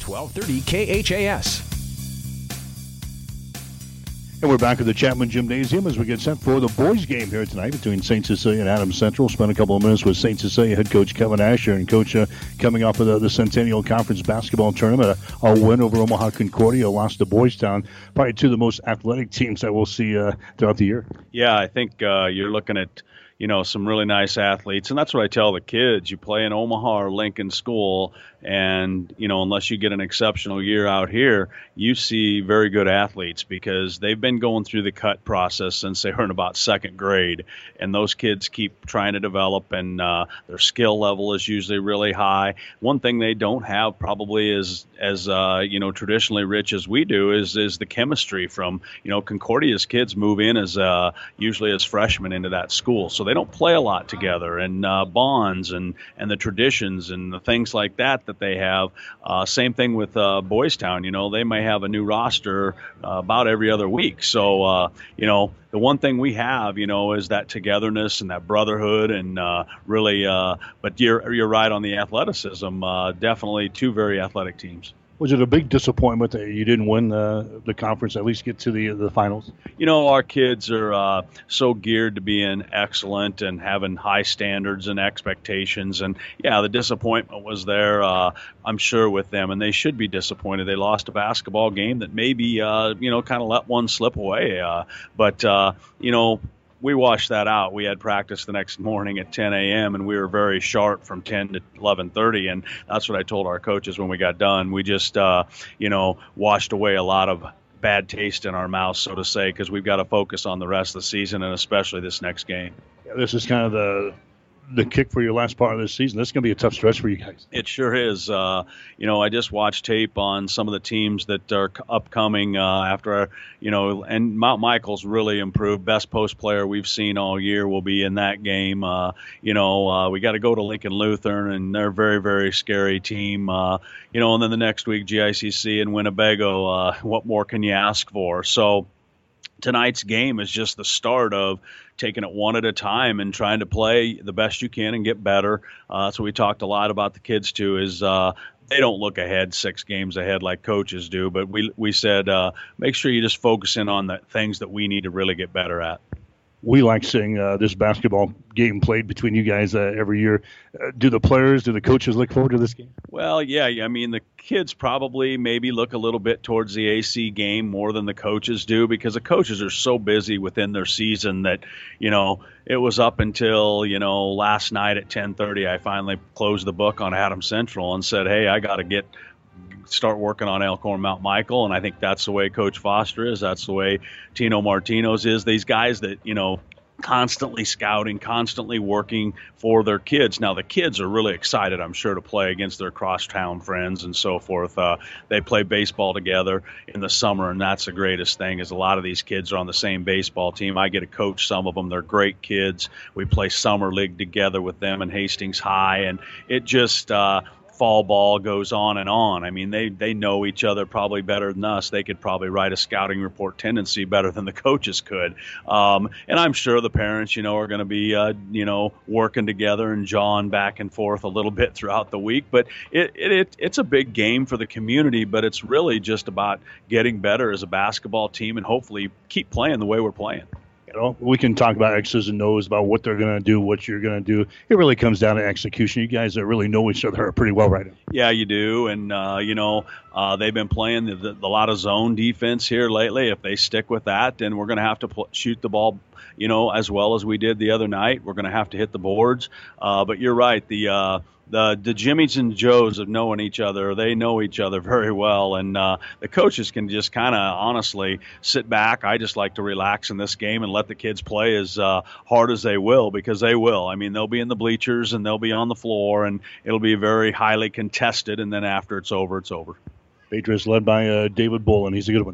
1230 KHAS. And we're back at the Chapman Gymnasium as we get set for the boys' game here tonight between St. Cecilia and Adams Central. Spend a couple of minutes with St. Cecilia head coach Kevin Asher. And Coach, coming off of the Centennial Conference basketball tournament, a win over Omaha Concordia, lost to Boys Town, probably two of the most athletic teams that we'll see throughout the year. Yeah, I think you're looking at some really nice athletes. And that's what I tell the kids. You play in Omaha or Lincoln School, and, unless you get an exceptional year out here, you see very good athletes because they've been going through the cut process since they were in about second grade. And those kids keep trying to develop, and their skill level is usually really high. One thing they don't have probably is as traditionally rich as we do is the chemistry from, Concordia's kids move in as usually as freshmen into that school. So they don't play a lot together, and bonds and the traditions and the things like that they have. Same thing with Boys Town. They may have a new roster about every other week. So, the one thing we have, is that togetherness and that brotherhood, and really. But you're right on the athleticism. Definitely two very athletic teams. Was it a big disappointment that you didn't win the conference, at least get to the finals? Our kids are so geared to being excellent and having high standards and expectations. And, yeah, the disappointment was there, I'm sure, with them. And they should be disappointed. They lost a basketball game that maybe, kind of let one slip away. But we washed that out. We had practice the next morning at 10 a.m., and we were very sharp from 10 to 11:30, and that's what I told our coaches when we got done. We just, washed away a lot of bad taste in our mouths, so to say, because we've got to focus on the rest of the season and especially this next game. Yeah, this is kind of the kick for your last part of this season. This is going to be a tough stretch for you guys. It sure is. I just watched tape on some of the teams that are upcoming after, and Mount Michael's really improved. Best post player we've seen all year will be in that game. We got to go to Lincoln Lutheran, and they're a very, very scary team. And then the next week, GICC and Winnebago. What more can you ask for? So tonight's game is just the start of taking it one at a time and trying to play the best you can and get better. That's what we talked a lot about the kids too, is they don't look ahead 6 games ahead like coaches do, but we said make sure you just focus in on the things that we need to really get better at. We like seeing this basketball game played between you guys every year. Do the coaches look forward to this game? Well, yeah. I mean, the kids probably maybe look a little bit towards the AC game more than the coaches do, because the coaches are so busy within their season that, it was up until, last night at 10:30, I finally closed the book on Adams Central and said, hey, I got to start working on Elkhorn Mount Michael. And I think that's the way Coach Foster is. That's the way Tino Martino's is. These guys that, constantly scouting, constantly working for their kids. Now, the kids are really excited, I'm sure, to play against their crosstown friends and so forth. They play baseball together in the summer, and that's the greatest thing, is a lot of these kids are on the same baseball team. I get to coach some of them. They're great kids. We play summer league together with them in Hastings High, and it just fall ball goes on and on. I mean, they know each other probably better than us. They could probably write a scouting report tendency better than the coaches could. And I'm sure the parents, are going to be, working together and jawing back and forth a little bit throughout the week. But it's a big game for the community, but it's really just about getting better as a basketball team and hopefully keep playing the way we're playing. We can talk about X's and O's, about what they're going to do, what you're going to do. It really comes down to execution. You guys that really know each other pretty well right now. Yeah, you do. And, they've been playing a lot of zone defense here lately. If they stick with that, then we're going to have to shoot the ball, as well as we did the other night. We're going to have to hit the boards. But you're right. The Jimmies and Joes of knowing each other, they know each other very well, and the coaches can just kind of honestly sit back. I just like to relax in this game and let the kids play as hard as they will, because they will. I mean, they'll be in the bleachers and they'll be on the floor, and it'll be very highly contested, and then after it's over, it's over. Patriots led by David Bolin. He's a good one.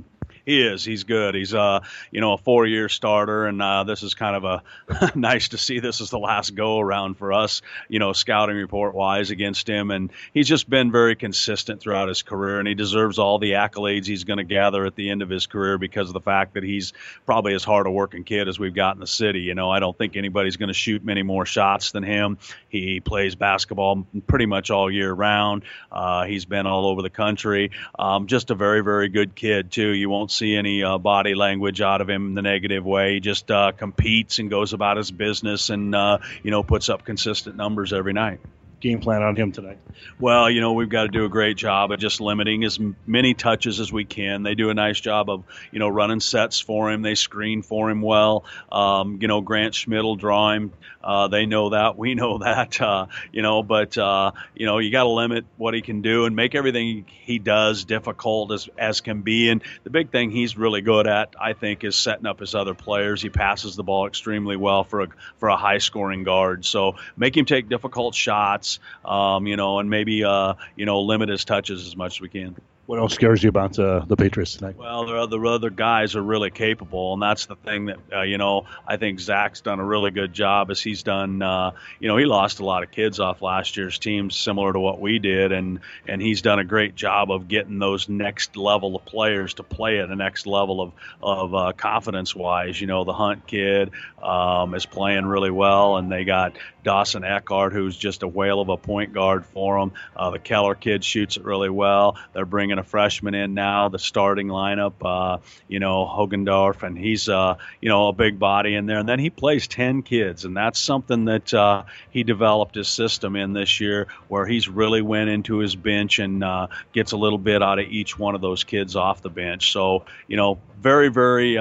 He is. He's good. He's a 4-year starter, and this is kind of a nice to see. This is the last go around for us, scouting report wise against him, and he's just been very consistent throughout his career, and he deserves all the accolades he's going to gather at the end of his career because of the fact that he's probably as hard a working kid as we've got in the city. I don't think anybody's going to shoot many more shots than him. He plays basketball pretty much all year round. He's been all over the country. Just a very, very good kid too. You won't see any body language out of him in the negative way. He just competes and goes about his business and puts up consistent numbers every night. Game plan on him tonight? Well, we've got to do a great job of just limiting as many touches as we can. They do a nice job of, running sets for him. They screen for him well. Grant Schmidt will draw him. They know that. We know that. But you got to limit what he can do and make everything he does difficult as can be. And the big thing he's really good at, I think, is setting up his other players. He passes the ball extremely well for a high-scoring guard. So make him take difficult shots. And maybe, limit his touches as much as we can. What else scares you about the Patriots tonight? Well, the other guys are really capable, and that's the thing that, I think Zach's done a really good job as he's done. He lost a lot of kids off last year's team, similar to what we did, and he's done a great job of getting those next level of players to play at the next level of confidence-wise. The Hunt kid is playing really well, and they got Dawson Eckhart, who's just a whale of a point guard for them. The Keller kid shoots it really well. They're bringing a freshman in now, the starting lineup, Hogendorf, and he's, a big body in there. And then he plays 10 kids, and that's something that he developed his system in this year, where he's really went into his bench and gets a little bit out of each one of those kids off the bench. So, very, very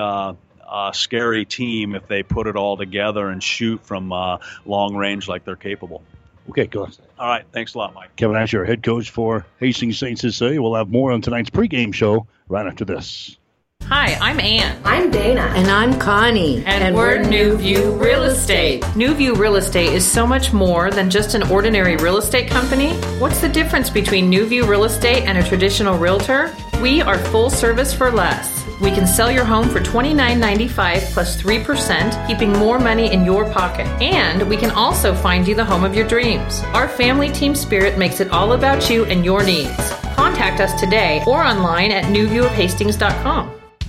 scary team if they put it all together and shoot from long range like they're capable. Okay, go ahead. All right. Thanks a lot, Mike. Kevin Asher, head coach for Hastings St. Cecilia. We'll have more on tonight's pregame show right after this. Hi, I'm Ann. I'm Dana. And I'm Connie. And we're New View Real Estate. New View Real Estate is so much more than just an ordinary real estate company. What's the difference between New View Real Estate and a traditional realtor? We are full service for less. We can sell your home for $29.95 plus 3%, keeping more money in your pocket. And we can also find you the home of your dreams. Our family team spirit makes it all about you and your needs. Contact us today or online at newviewofhastings.com.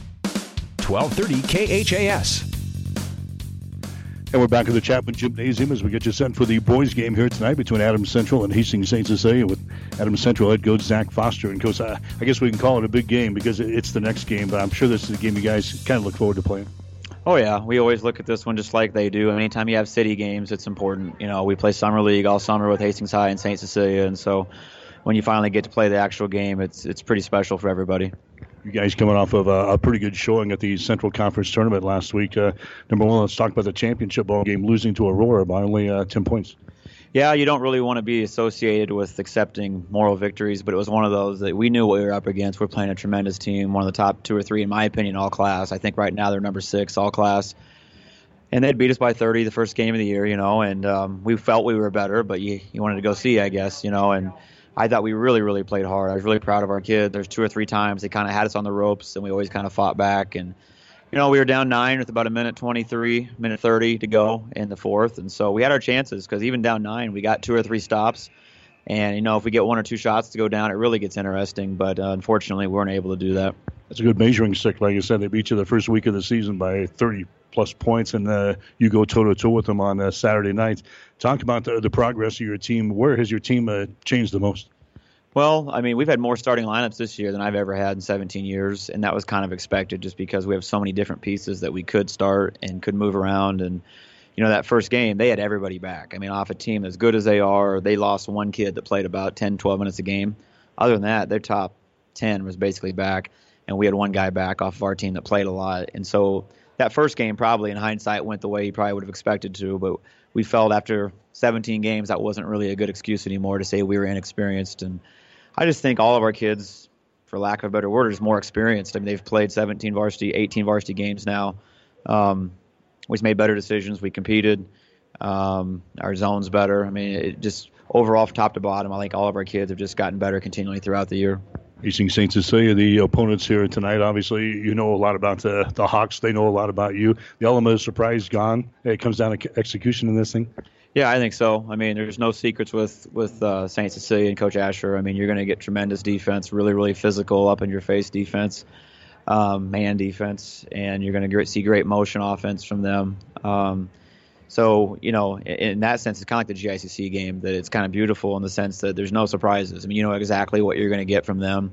1230 KHAS. And we're back at the Chapman Gymnasium as we get you set for the boys' game here tonight between Adams Central and Hastings St. Cecilia with Adams Central head coach Zach Foster. And, Coach, I guess we can call it a big game because it's the next game, but I'm sure this is a game you guys kind of look forward to playing. Oh, yeah. We always look at this one just like they do. Anytime you have city games, it's important. We play Summer League all summer with Hastings High and St. Cecilia, and so when you finally get to play the actual game, it's pretty special for everybody. You guys coming off of a pretty good showing at the Central Conference Tournament last week. Number one, let's talk about the championship ball game, losing to Aurora by only 10 points. Yeah, you don't really want to be associated with accepting moral victories, but it was one of those that we knew what we were up against. We're playing a tremendous team, one of the top 2 or 3, in my opinion, all class. I think right now they're number 6 all class. And they'd beat us by 30 the first game of the year, and we felt we were better, but you wanted to go see, I guess, and I thought we really, really played hard. I was really proud of our kid. There's 2 or 3 times they kind of had us on the ropes, and we always kind of fought back. And, we were down 9 with about a minute 23, minute 30 to go in the fourth. And so we had our chances because even down 9, we got 2 or 3 stops. And, if we get 1 or 2 shots to go down, it really gets interesting. But unfortunately, we weren't able to do that. That's a good measuring stick. Like I said, they beat you the first week of the season by 30-plus points, and you go toe-to-toe with them on Saturday night. Talk about the progress of your team. Where has your team changed the most? Well, we've had more starting lineups this year than I've ever had in 17 years, and that was kind of expected just because we have so many different pieces that we could start and could move around. And, that first game, they had everybody back. Off a team as good as they are, they lost 1 kid that played about 10, 12 minutes a game. Other than that, their top 10 was basically back, and we had 1 guy back off of our team that played a lot. And so that first game probably, in hindsight, went the way he probably would have expected to, but we felt after 17 games that wasn't really a good excuse anymore to say we were inexperienced. And I just think all of our kids, for lack of a better word, are just more experienced. They've played 17 varsity, 18 varsity games now. We've made better decisions. We competed. Our zone's better. It just overall, from top to bottom, I think all of our kids have just gotten better continually throughout the year. Hastings St. Cecilia, the opponents here tonight. Obviously, you know a lot about the Hawks. They know a lot about you. The element of surprise gone. It comes down to execution in this thing. Yeah, I think so. I mean, there's no secrets with St. Cecilia and Coach Asher. I mean, you're going to get tremendous defense, really, really physical, up-in-your-face defense, man defense, and you're going to see great motion offense from them. So, you know, in that sense, it's kind of like the GICC game, that it's kind of beautiful in the sense that there's no surprises. I mean, you know exactly what you're going to get from them.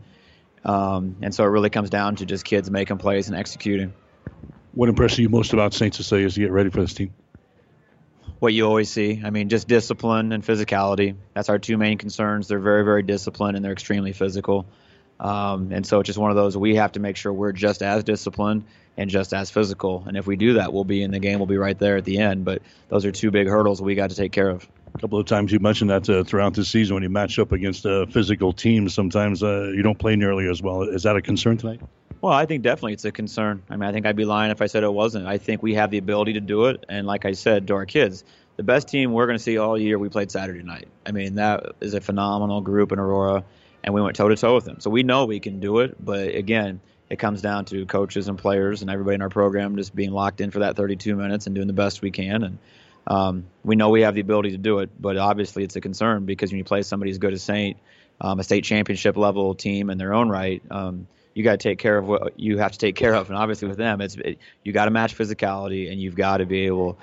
And so it really comes down to just kids making plays and executing. What impresses you most about St. Cecilia as you get ready for this team? What you always see. I mean, just discipline and physicality. That's our two main concerns. They're very, very disciplined, and they're extremely physical. And so it's just one of those, we have to make sure we're just as disciplined and just as physical. And if we do that, we'll be in the game. We'll be right there at the end. But those are two big hurdles we got to take care of. A couple of times you mentioned that throughout the season when you match up against physical teams, sometimes you don't play nearly as well. Is that a concern tonight? Well, I think definitely it's a concern. I mean, I think I'd be lying if I said it wasn't. I think we have the ability to do it. And like I said to our kids, the best team we're going to see all year, we played Saturday night. I mean, that is a phenomenal group in Aurora, and we went toe-to-toe with them. So we know we can do it. But, again, it comes down to coaches and players and everybody in our program just being locked in for that 32 minutes and doing the best we can. And we know we have the ability to do it, but obviously it's a concern because when you play somebody as good as Saint, a state championship level team in their own right, you got to take care of what you have to take care of. And obviously with them, you got to match physicality, and you've got to be able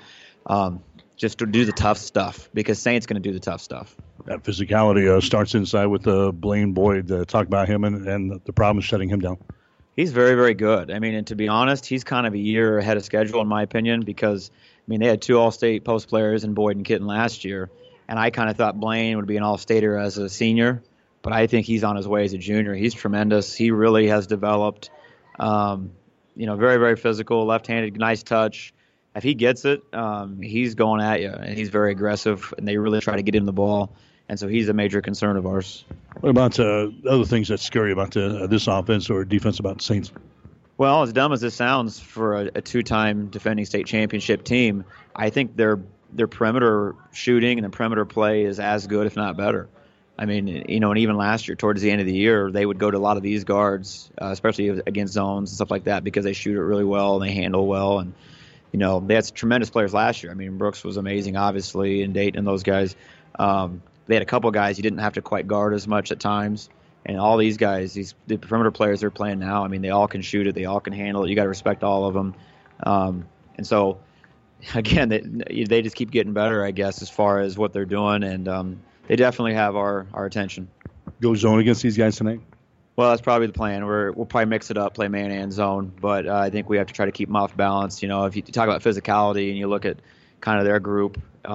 just to do the tough stuff because Saint's going to do the tough stuff. That physicality starts inside with Blaine Boyd. Talk about him and the problems shutting him down. He's very, very good. I mean, and to be honest, he's kind of a year ahead of schedule in my opinion because, I mean, they had two All-State post players in Boyd and Kitten last year, and I kind of thought Blaine would be an All-Stater as a senior, but I think he's on his way as a junior. He's tremendous. He really has developed, very, very physical, left-handed, nice touch. If he gets it, he's going at you, and he's very aggressive, and they really try to get him the ball. And so he's a major concern of ours. What about other things that scare you about this offense or defense about the Saints? Well, as dumb as this sounds for a two-time defending state championship team, I think their perimeter shooting and the perimeter play is as good, if not better. I mean, and even last year, towards the end of the year, they would go to a lot of these guards, especially against zones and stuff like that, because they shoot it really well and they handle well. And, they had some tremendous players last year. I mean, Brooks was amazing, obviously, and Dayton and those guys. They had a couple guys you didn't have to quite guard as much at times. And all these guys, the perimeter players they're playing now, I mean, they all can shoot it. They all can handle it. You got to respect all of them. And so, again, they just keep getting better, I guess, as far as what they're doing. And they definitely have our attention. Go zone against these guys tonight? Well, that's probably the plan. We'll probably mix it up, play man and zone. But I think we have to try to keep them off balance. If you talk about physicality and you look at kind of their group,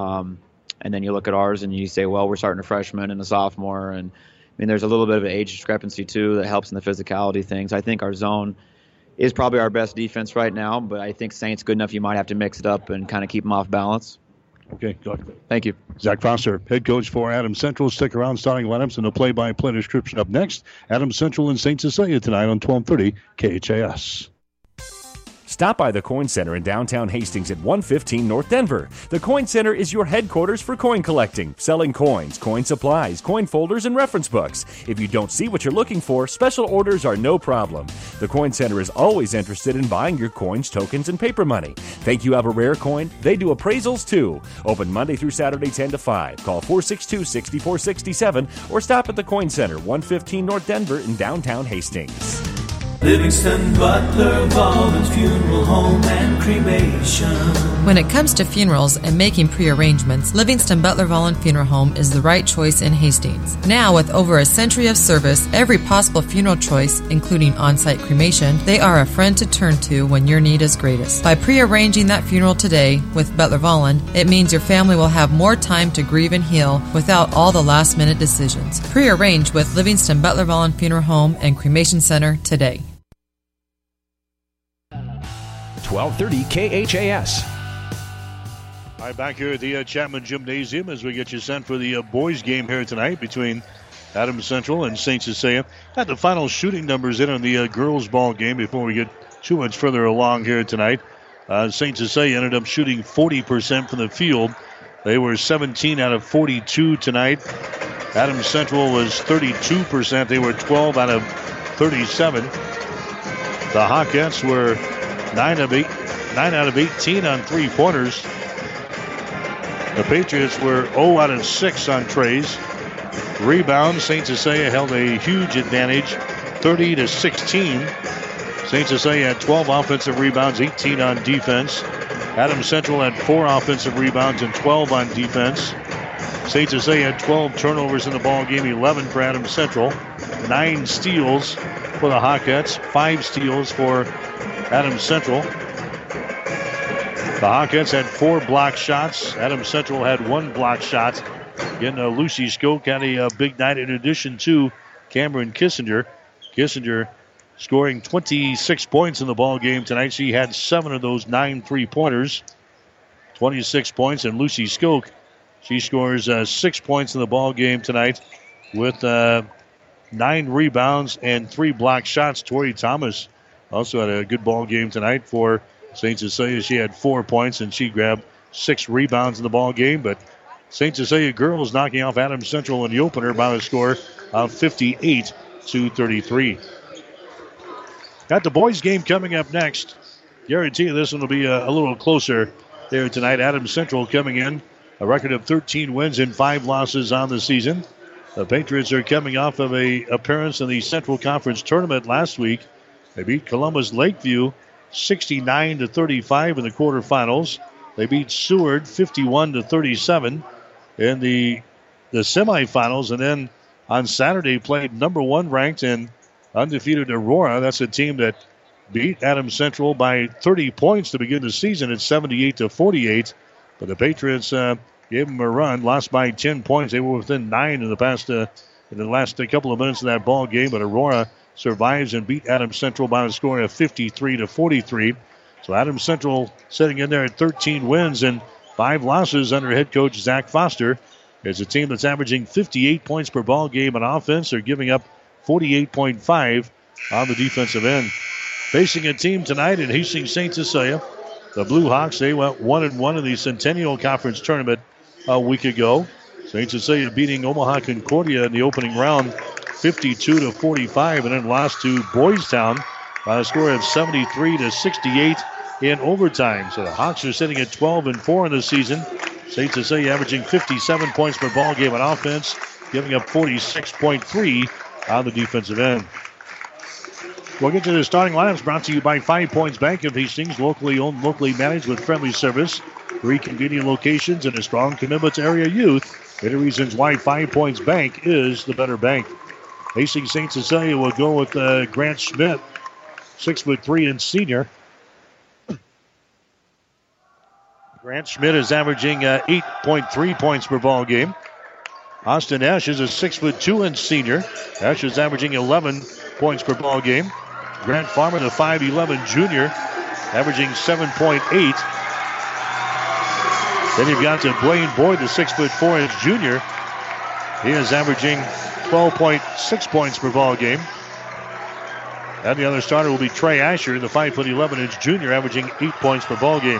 and then you look at ours and you say, well, we're starting a freshman and a sophomore. And, I mean, there's a little bit of an age discrepancy, too, that helps in the physicality things. I think our zone is probably our best defense right now, but I think Saint's good enough you might have to mix it up and kind of keep them off balance. Okay, go ahead. Thank you. Zach Foster, head coach for Adams Central. Stick around, starting lineups and a play-by-play description up next. Adams Central and St. Cecilia tonight on 1230 KHAS. Stop by the Coin Center in downtown Hastings at 115 North Denver. The Coin Center is your headquarters for coin collecting, selling coins, coin supplies, coin folders, and reference books. If you don't see what you're looking for, special orders are no problem. The Coin Center is always interested in buying your coins, tokens, and paper money. Think you have a rare coin? They do appraisals too. Open Monday through Saturday 10 to 5. Call 462-6467 or stop at the Coin Center, 115 North Denver in downtown Hastings. Livingston Butler Volvin Funeral Home and Cremation. When it comes to funerals and making pre-arrangements, Livingston Butler Volvin Funeral Home is the right choice in Hastings. Now, with over a century of service, every possible funeral choice, including on-site cremation, they are a friend to turn to when your need is greatest. By pre-arranging that funeral today with Butler Volvin, it means your family will have more time to grieve and heal without all the last-minute decisions. Pre-arrange with Livingston Butler Volvin Funeral Home and Cremation Center today. 1230 KHAS. All right, back here at the Chapman Gymnasium as we get you sent for the boys game here tonight between Adams Central and St. Cecilia. Got the final shooting numbers in on the girls ball game before we get too much further along here tonight. St. Cecilia ended up shooting 40% from the field. They were 17 out of 42 tonight. Adams Central was 32%. They were 12 out of 37. The Hawkettes were 9 out of 18 on three-pointers. The Patriots were 0 out of 6 on trays. Rebounds, St. Cecilia held a huge advantage, 30-16. St. Cecilia had 12 offensive rebounds, 18 on defense. Adams Central had 4 offensive rebounds and 12 on defense. St. Cecilia had 12 turnovers in the ball game, 11 for Adams Central. 9 steals for the Hawkettes, 5 steals for Adams Central. The Hawkettes had 4 block shots. Adams Central had 1 block shot. Again, Lucy Skoke had a big night in addition to Cameron Kissinger. Kissinger scoring 26 points in the ball game tonight. She had 7 of those 9 3-pointers. 26 points. And Lucy Skoke, she scores 6 points in the ball game tonight with 9 rebounds and 3 block shots. Tori Thomas also had a good ball game tonight for St. Cecilia. She had 4 points and she grabbed 6 rebounds in the ball game. But St. Cecilia girls knocking off Adams Central in the opener by a score of 58-33. Got the boys game coming up next. Guarantee you this one will be a little closer there tonight. Adams Central coming in a record of 13 wins and 5 losses on the season. The Patriots are coming off of a appearance in the Central Conference Tournament last week. They beat Columbus Lakeview 69-35 in the quarterfinals. They beat Seward 51-37 in the semifinals, and then on Saturday played number 1 ranked and undefeated Aurora. That's a team that beat Adams Central by 30 points to begin the season at 78-48. But the Patriots gave them a run, lost by 10 points. They were within 9 in the last couple of minutes of that ball game. But Aurora survives and beat Adams Central by a score of 53-43. So Adams Central sitting in there at 13 wins and 5 losses under head coach Zach Foster. It's a team that's averaging 58 points per ball game on offense. They're giving up 48.5 on the defensive end. Facing a team tonight in Hastings St. Cecilia, the Blue Hawks, they went 1-1 in the Centennial Conference Tournament a week ago. St. Cecilia beating Omaha Concordia in the opening round 52-45 and then lost to Boys Town by a score of 73-68 in overtime. So the Hawks are sitting at 12-4 in the season. St. Cecilia averaging 57 points per ball game on offense, giving up 46.3 on the defensive end. We'll get to the starting lineups brought to you by 5 Points Bank of Hastings, locally owned, locally managed with friendly service. 3 convenient locations and a strong commitment to area youth. Many reasons why 5 Points Bank is the better bank. Hastings St. Cecilia will go with Grant Schmidt, 6'3" and senior. Grant Schmidt is averaging 8.3 points per ball game. Austin Esch is a 6'2" and senior. Esch is averaging 11 points per ball game. Grant Farmer, the 5'11" junior, averaging 7.8. Then you've got Blaine Boyd, the 6'4" junior. He is averaging 12.6 points per ball game. And the other starter will be Trey Asher, the 5'11" junior, averaging 8 points per ball game.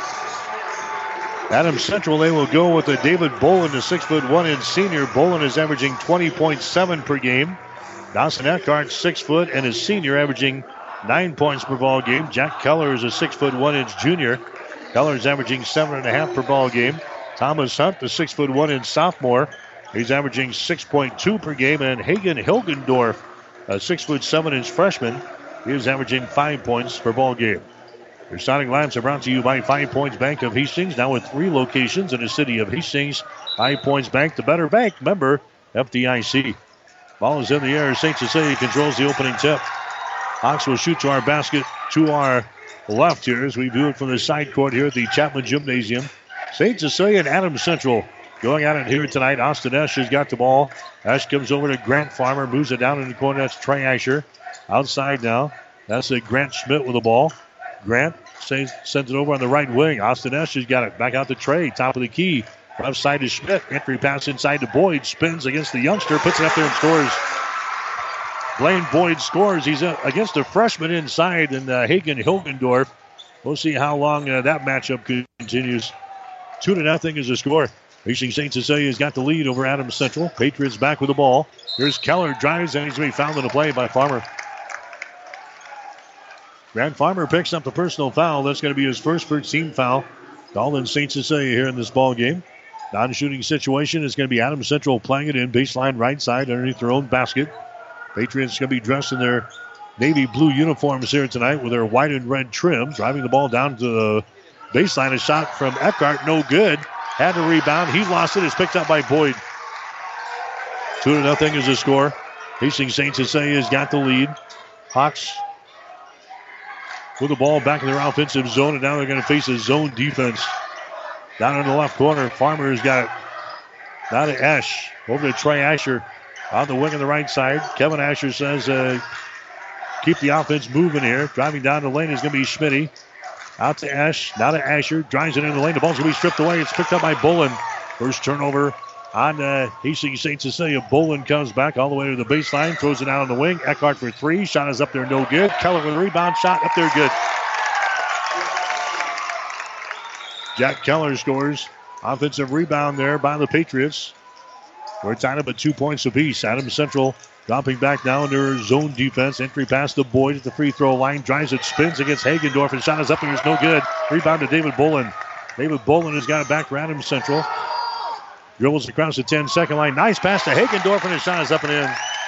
Adams Central, they will go with David Bolin, the 6'1" senior. Bolin is averaging 20.7 per game. Dawson Eckhart, 6 foot, and his senior, averaging 9 points per ball game. Jack Keller is a 6'1" junior. Keller is averaging 7.5 per ball game. Thomas Hunt, the 6'1" sophomore, he's averaging 6.2 per game. And Hagen Hilgendorf, a 6'7" freshman, he is averaging 5 points per ball game. Your starting lineups are brought to you by 5 Points Bank of Hastings, now with 3 locations in the city of Hastings. 5 Points Bank, the better bank, member FDIC. Ball is in the air. St. Cecilia controls the opening tip. Hawks will shoot to our basket to our left here as we view it from the side court here at the Chapman Gymnasium. St. Cecilia and Adams Central going at it here tonight. Austin Esch has got the ball. Esch comes over to Grant Farmer, moves it down in the corner. That's Trey Asher. Outside now. That's Grant Schmidt with the ball. Grant sends it over on the right wing. Austin Esch has got it. Back out to Trey. Top of the key. Left side to Schmidt. Entry pass inside to Boyd. Spins against the youngster. Puts it up there and scores. Blaine Boyd scores. He's against a freshman inside. And Hagen Hilgendorf. We'll see how long that matchup continues. 2-0 is the score. Hastings St. Cecilia has got the lead over Adams Central. Patriots back with the ball. Here's Keller, drives, and he's going to be fouled in the play by Farmer. Grant Farmer picks up the personal foul. That's going to be his first team foul. Called in St. Cecilia here in this ball game. Non-shooting situation is going to be Adams Central playing it in baseline right side underneath their own basket. Patriots going to be dressed in their navy blue uniforms here tonight with their white and red trim. Driving the ball down to the baseline. A shot from Eckhart, no good. Had to rebound. He lost it. It's picked up by Boyd. 2-0 is the score. Hastings St. Cecilia has got the lead. Hawks with the ball back in their offensive zone, and now they're going to face a zone defense. Down in the left corner, Farmer has got it. Now to Esch. Over to Trey Asher on the wing on the right side. Kevin Asher says, keep the offense moving here. Driving down the lane is going to be Schmitty. Out to Esch. Now to Asher. Drives it in the lane. The ball's going to be stripped away. It's picked up by Bolin. First turnover on Hastings St. Cecilia. Bolin comes back all the way to the baseline. Throws it out on the wing. Eckhart for three. Shot is up there. No good. Keller with a rebound. Shot up there. Good. Jack Keller scores. Offensive rebound there by the Patriots. We're tied up at 2 points apiece. Adams Central dropping back now under zone defense. Entry pass to Boyd at the free throw line. Drives it, spins against Hagendorf, and shot is up there. It's no good. Rebound to David Bolin. David Bolin has got it back for Adams Central. Dribbles across the 10-second line. Nice pass to Hagendorf, and his shot is up and in.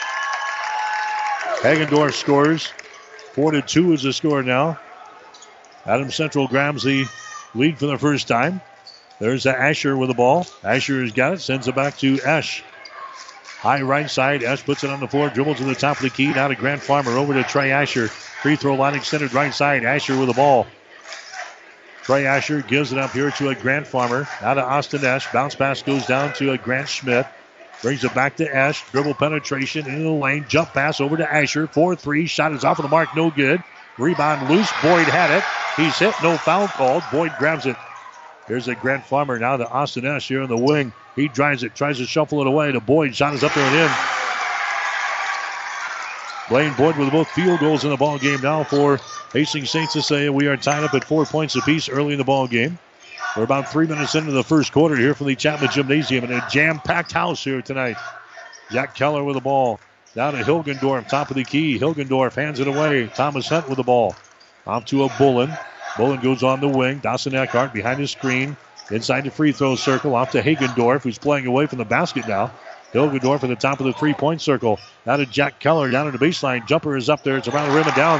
Hagendorf scores. 4-2 is the score now. Adams Central grabs the lead for the first time. There's Asher with the ball. Asher has got it. Sends it back to Esch. High right side. Esch puts it on the floor. Dribbles to the top of the key. Now to Grant Farmer. Over to Trey Asher. Free throw line extended right side. Asher with the ball. Trey Asher gives it up here to a Grant Farmer. Now to Austin Esch. Bounce pass goes down to a Grant Schmidt. Brings it back to Esch. Dribble penetration into the lane. Jump pass over to Asher. 4-3. Shot is off of the mark. No good. Rebound loose. Boyd had it. He's hit. No foul called. Boyd grabs it. Here's a Grant Farmer now to Austin Esch here in the wing. He drives it. Tries to shuffle it away to Boyd. Shot is up there and in. Blaine Boyd with both field goals in the ball game now for Hastings St. Cecilia. We are tied up at 4 points apiece early in the ball game. We're about 3 minutes into the first quarter here from the Chapman Gymnasium in a jam-packed house here tonight. Jack Keller with the ball. Down to Hilgendorf, top of the key. Hilgendorf hands it away. Thomas Hunt with the ball. Off to a Bullen. Bullen goes on the wing. Dawson Eckhart behind the screen. Inside the free throw circle. Off to Hagendorf, who's playing away from the basket now. Hilgendorf at the top of the three-point circle. Now to Jack Keller down at the baseline. Jumper is up there. It's around the rim and down.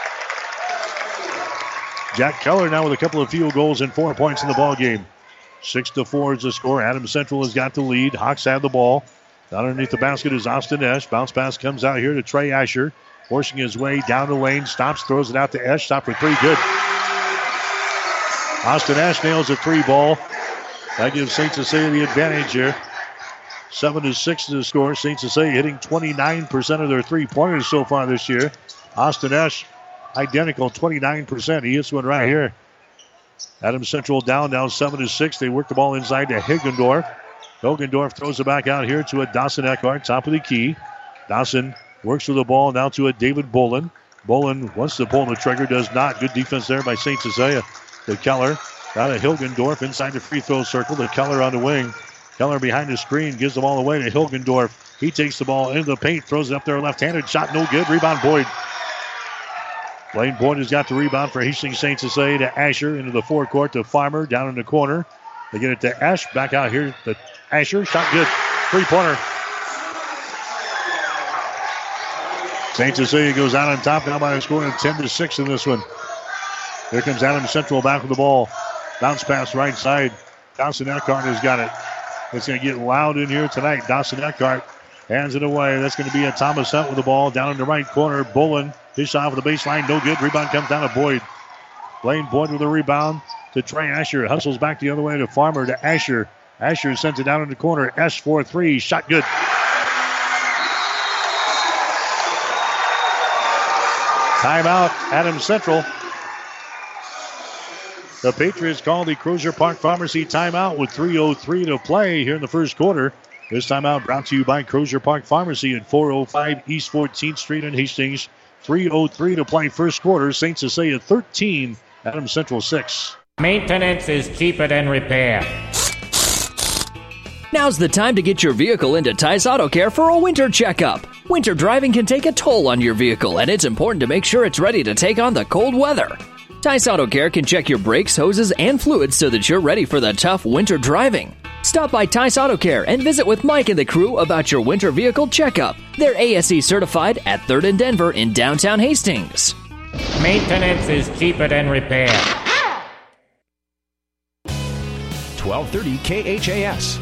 Jack Keller now with a couple of field goals and 4 points in the ball game. 6-4 is the score. Adams Central has got the lead. Hawks have the ball. Down underneath the basket is Austin Esch. Bounce pass comes out here to Trey Asher. Forcing his way down the lane. Stops, throws it out to Esch. Stop for three. Good. Austin Esch nails a three ball. That gives St. Cecilia the advantage here. 7-6 is the score. St. Cecilia hitting 29% of their three-pointers so far this year. Austin Esch, identical, 29%. He hits one right here. Adams Central down now 7-6. They work the ball inside to Hilgendorf. Hilgendorf throws it back out here to a Dawson Eckhart, top of the key. Dawson works with the ball now to a David Bolin. Bolin wants to pull the trigger, does not. Good defense there by St. Cecilia. To Keller, now to Hilgendorf inside the free throw circle. To Keller on the wing. Keller behind the screen gives the ball away to Hilgendorf. He takes the ball into the paint, throws it up there left-handed. Shot no good. Rebound Boyd. Blaine Boyd has got the rebound for Hastings St. Cecilia to Asher into the forecourt to Farmer down in the corner. They get it to Esch. Back out here to Asher. Shot good. Three-pointer. St. Cecilia goes out on top now by a score of 10-6 in this one. Here comes Adams Central back with the ball. Bounce pass right side. Dawson Eckhart has got it. It's going to get loud in here tonight. Dawson Eckhart hands it away. That's going to be a Thomas Hunt with the ball down in the right corner. Bolin, his shot off the baseline. No good. Rebound comes down to Boyd. Blaine Boyd with the rebound to Trey Asher. Hustles back the other way to Farmer to Asher. Asher sends it down in the corner. Esch 4-3. Shot good. Timeout, Adams Central. The Patriots call the Crozier Park Pharmacy timeout with 3:03 to play here in the first quarter. This timeout brought to you by Crozier Park Pharmacy at 405 East 14th Street in Hastings. 3:03 to play first quarter. St. Cecilia 13, Adams Central 6. Maintenance is cheaper than repair. Now's the time to get your vehicle into Tice Auto Care for a winter checkup. Winter driving can take a toll on your vehicle, and it's important to make sure it's ready to take on the cold weather. Tice Auto Care can check your brakes, hoses, and fluids so that you're ready for the tough winter driving. Stop by Tice Auto Care and visit with Mike and the crew about your winter vehicle checkup. They're ASE certified at 3rd and Denver in downtown Hastings. Maintenance is cheaper than repair. 1230 KHAS.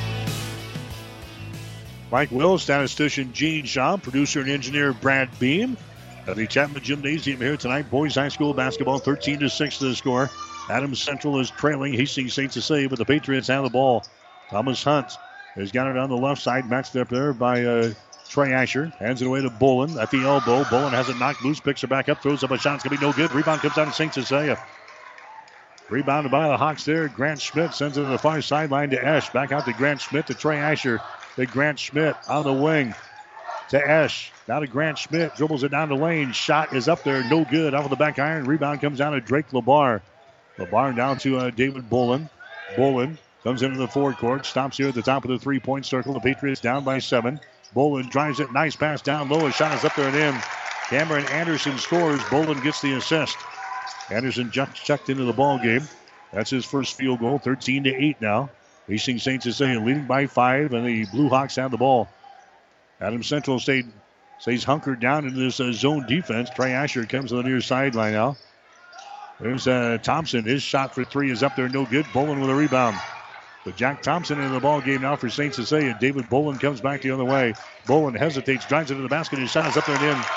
Mike Will, statistician Gene Shaw, producer and engineer Brad Beam. At the Chapman Gymnasium here tonight, boys high school basketball, 13-6 to the score. Adams Central is trailing Hastings St. Cecilia, but the Patriots have the ball. Thomas Hunt has got it on the left side, matched up there by Trey Asher. Hands it away to Bolin at the elbow. Bolin has it knocked loose, picks her back up, throws up a shot. It's going to be no good. Rebound comes down to St. Cecilia. Rebounded by the Hawks there. Grant Schmidt sends it to the far sideline to Esch. Back out to Grant Schmidt to Trey Asher. To Grant Schmidt on the wing to Esch. Now to Grant Schmidt. Dribbles it down the lane. Shot is up there. No good. Off of the back iron. Rebound comes down to Drake LeBar. LeBar down to David Bolin. Bolin comes into the forecourt. Stops here at the top of the three-point circle. The Patriots down by 7. Bolin drives it. Nice pass down low. A shot is up there and in. Cameron Anderson scores. Bolin gets the assist. Anderson checked into the ball game. That's his first field goal. 13-8 now. Hastings St. Cecilia leading by 5, and the Blue Hawks have the ball. Adams Central stays hunkered down in this zone defense. Trey Asher comes to the near sideline now. There's Thompson. His shot for 3 is up there, no good. Bolin with a rebound. But Jack Thompson in the ball game now for St. Cecilia. David Bolin comes back the other way. Bolin hesitates, drives into the basket. His shot is up there and in.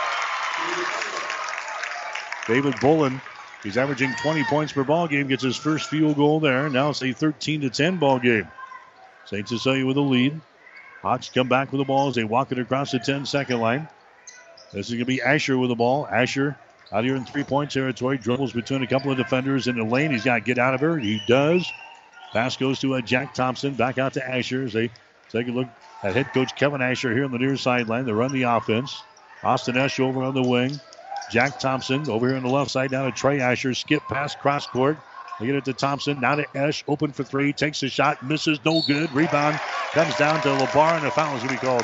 David Bolin, he's averaging 20 points per ball game, gets his first field goal there. Now it's a 13-10 ball game. St. Cecilia with a lead. Hawks come back with the ball as they walk it across the 10-second line. This is going to be Asher with the ball. Asher out here in three-point territory. Dribbles between a couple of defenders in the lane. He's got to get out of her. He does. Pass goes to Jack Thompson. Back out to Asher as they take a look at head coach Kevin Asher here on the near sideline. They run the offense. Austin Esch over on the wing. Jack Thompson over here on the left side. Down to Trey Asher. Skip pass cross court. They get it to Thompson. Now to Esch. Open for 3. Takes a shot. Misses. No good. Rebound comes down to LeBar, and a foul is going to be called.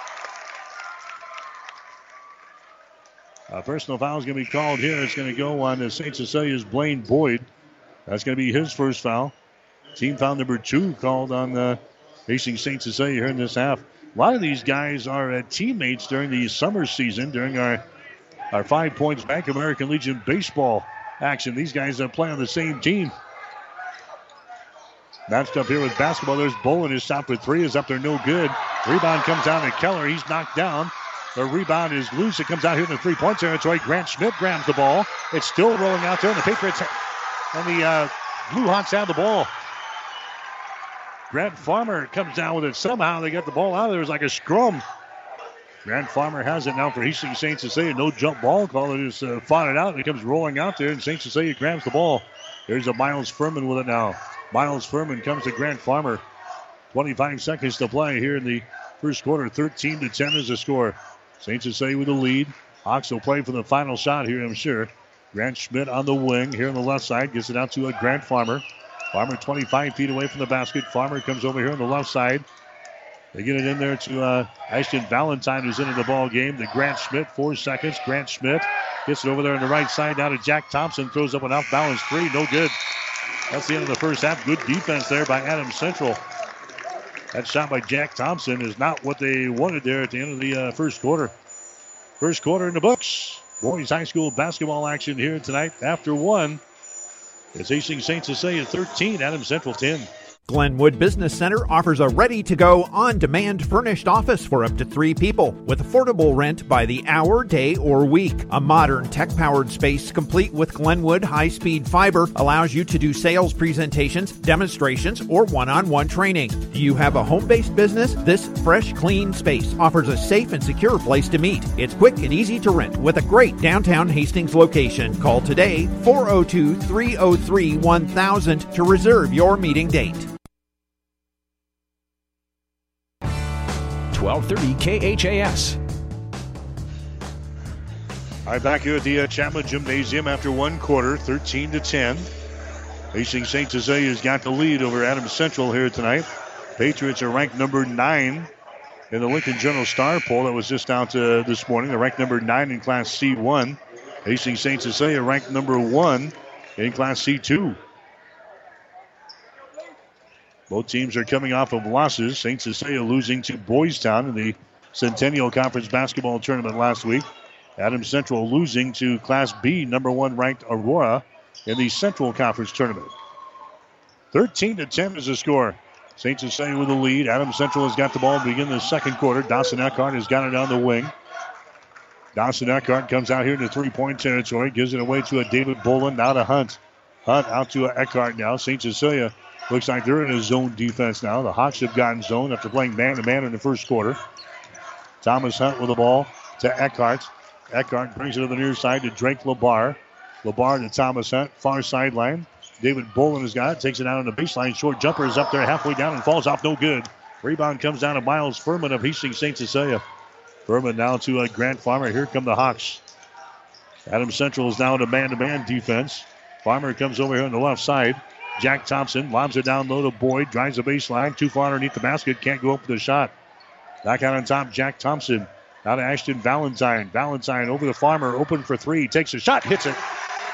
A personal foul is going to be called here. It's going to go on St. Cecilia's Blaine Boyd. That's going to be his first foul. Team foul number 2 called on Hastings St. Cecilia here in this half. A lot of these guys are teammates during the summer season, during our 5 Points Bank American Legion baseball action. These guys play on the same team. Matched up here with basketball. There's Bolin. His shot for 3 is up there, no good. Rebound comes down to Keller. He's knocked down. The rebound is loose. It comes out here in the three-point territory. Grant Schmidt grabs the ball. It's still rolling out there, and the Patriots and the Blue Hawks have the ball. Grant Farmer comes down with it. Somehow they got the ball out of there. It was like a scrum. Grant Farmer has it now for Hastings St. Cecilia. No jump ball call. It just fought it out, and it comes rolling out there, and St. Cecilia grabs the ball. There's a Miles Furman with it now. Miles Furman comes to Grant Farmer. 25 seconds to play here in the first quarter. 13-10 is the score. St. Cecilia with the lead. Hawks will play for the final shot here, I'm sure. Grant Schmidt on the wing here on the left side. Gets it out to Grant Farmer. Farmer 25 feet away from the basket. Farmer comes over here on the left side. They get it in there to Ashton Valentine, who's into the ball game. To Grant Schmidt, 4 seconds. Grant Schmidt gets it over there on the right side. Now to Jack Thompson. Throws up an off-balance 3. No good. That's the end of the first half. Good defense there by Adams Central. That shot by Jack Thompson is not what they wanted there at the end of the first quarter. First quarter in the books. Boys high school basketball action here tonight after 1. It's Hastings St. Cecilia 13, Adams Central 10. Glenwood Business Center offers a ready-to-go, on-demand furnished office for up to 3 people with affordable rent by the hour, day, or week. A modern, tech-powered space complete with Glenwood high-speed fiber allows you to do sales presentations, demonstrations, or one-on-one training. Do you have a home-based business? This fresh, clean space offers a safe and secure place to meet. It's quick and easy to rent with a great downtown Hastings location. Call today, 402-303-1000 to reserve your meeting date. 1230 KHAS. All right, back here at the Chapman Gymnasium after 1 quarter, 13-10. Hastings St. Cecilia's got the lead over Adams Central here tonight. Patriots are ranked number 9 in the Lincoln Journal-Star poll that was just out this morning. They're ranked number 9 in Class C1. Hastings St. Cecilia ranked number 1 in Class C2. Both teams are coming off of losses. St. Cecilia losing to Boys Town in the Centennial Conference basketball tournament last week. Adams Central losing to Class B, number 1 ranked Aurora in the Central Conference tournament. 13-10 is the score. St. Cecilia with the lead. Adams Central has got the ball to begin the second quarter. Dawson Eckhart has got it on the wing. Dawson Eckhart comes out here into three-point territory. Gives it away to a David Boland. Now to Hunt. Hunt out to Eckhart now. St. Cecilia looks like they're in a zone defense now. The Hawks have gotten zone after playing man-to-man in the first quarter. Thomas Hunt with the ball to Eckhart. Eckhart brings it to the near side to Drake LeBar. LeBar to Thomas Hunt. Far sideline. David Boland has got it. Takes it out on the baseline. Short jumper is up there halfway down and falls off. No good. Rebound comes down to Miles Furman of Hastings St. Cecilia. Furman now to Grant Farmer. Here come the Hawks. Adams Central is now in a man-to-man defense. Farmer comes over here on the left side. Jack Thompson lobs it down low to Boyd. Drives the baseline. Too far underneath the basket. Can't go up with the shot. Back out on top, Jack Thompson. Now to Ashton Valentine. Valentine over the Farmer. Open for three. Takes a shot. Hits it.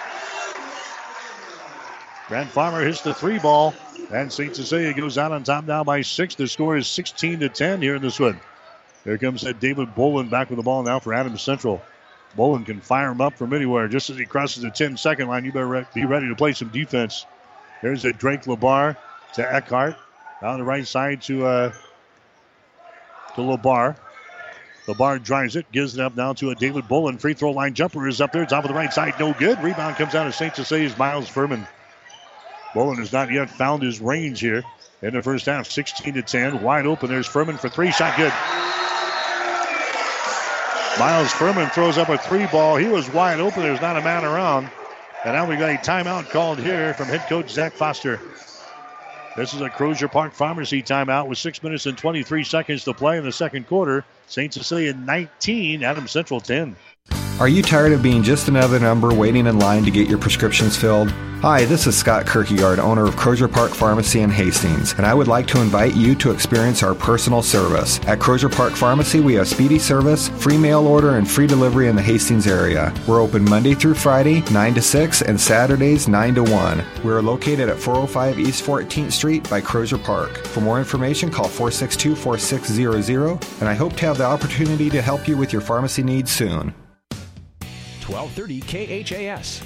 Grant Farmer hits the three ball. And St. Cecilia goes out on top now by 6. The score is 16-10 here in this one. Here comes David Boland back with the ball now for Adams Central. Boland can fire him up from anywhere. Just as he crosses the 10-second line, you better be ready to play some defense. There's a Drake LeBar to Eckhart. Down the right side to LeBar. LeBar drives it, gives it up now to a David Boland. Free throw line jumper is up there. Top of the right side, no good. Rebound comes out of St. Cecilia's Miles Furman. Boland has not yet found his range here in the first half. 16-10, wide open. There's Furman for three. Shot good. Miles Furman throws up a three ball. He was wide open. There's not a man around. And now we got a timeout called here from head coach Zach Foster. This is a Crozier Park Pharmacy timeout with 6 minutes and 23 seconds to play in the second quarter. St. Cecilia 19, Adams Central 10. Are you tired of being just another number waiting in line to get your prescriptions filled? Hi, this is Scott Kierkegaard, owner of Crozier Park Pharmacy in Hastings, and I would like to invite you to experience our personal service. At Crozier Park Pharmacy, we have speedy service, free mail order, and free delivery in the Hastings area. We're open Monday through Friday, 9 to 6, and Saturdays, 9 to 1. We're located at 405 East 14th Street by Crozier Park. For more information, call 462-4600, and I hope to have the opportunity to help you with your pharmacy needs soon. 1230 KHAS.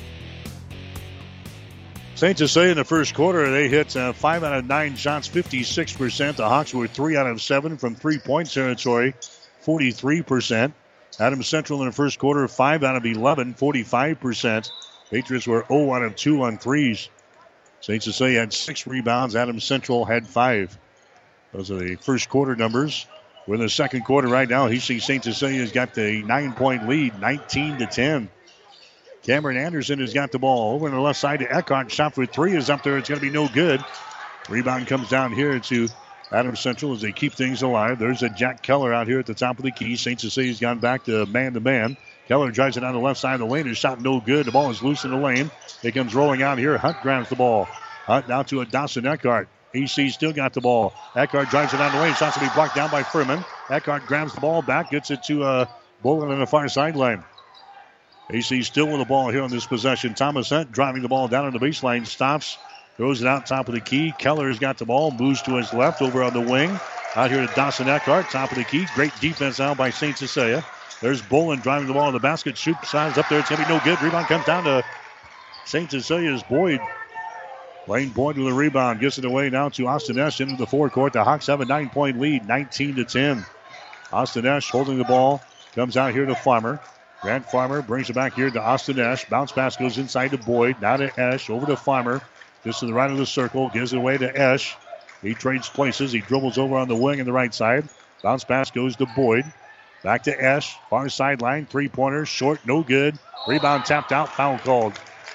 St. Cecilia in the first quarter, they hit 5 out of 9 shots, 56%. The Hawks were 3 out of 7 from three-point territory, 43%. Adams Central in the first quarter, 5 out of 11, 45%. Patriots were 0 out of 2 on threes. St. Cecilia had 6 rebounds. Adams Central had 5. Those are the first quarter numbers. We're in the second quarter right now. Hastings St. Cecilia's got the 9-point lead, 19-10. Cameron Anderson has got the ball over on the left side to Eckhart. Shot for three is up there. It's going to be no good. Rebound comes down here to Adams Central as they keep things alive. There's a Jack Keller out here at the top of the key. St. Cecilia's gone back to man-to-man. Keller drives it down the left side of the lane. His shot no good. The ball is loose in the lane. It comes rolling out here. Hunt grabs the ball. Hunt now to a Dawson Eckhart. AC still got the ball. Eckhart drives it down the lane. Shot's going to be blocked down by Furman. Eckhart grabs the ball back. Gets it to Boland on the far sideline. AC still with the ball here on this possession. Thomas Hunt driving the ball down on the baseline. Stops. Throws it out top of the key. Keller's got the ball. Moves to his left over on the wing. Out here to Dawson Eckhart. Top of the key. Great defense now by St. Cecilia. There's Boland driving the ball in the basket. Shoot signs up there. It's going to be no good. Rebound comes down to St. Cecilia's Boyd. Lane Boyd with a rebound. Gets it away now to Austin Esch into the forecourt. The Hawks have a 9-point lead. 19-10. Austin Esch holding the ball. Comes out here to Farmer. Grant Farmer brings it back here to Austin Esch. Bounce pass goes inside to Boyd. Now to Esch. Over to Farmer. Just to the right of the circle. Gives it away to Esch. He trades places. He dribbles over on the wing on the right side. Bounce pass goes to Boyd. Back to Esch. Far sideline. Three-pointer. Short. No good. Rebound tapped out. Foul called.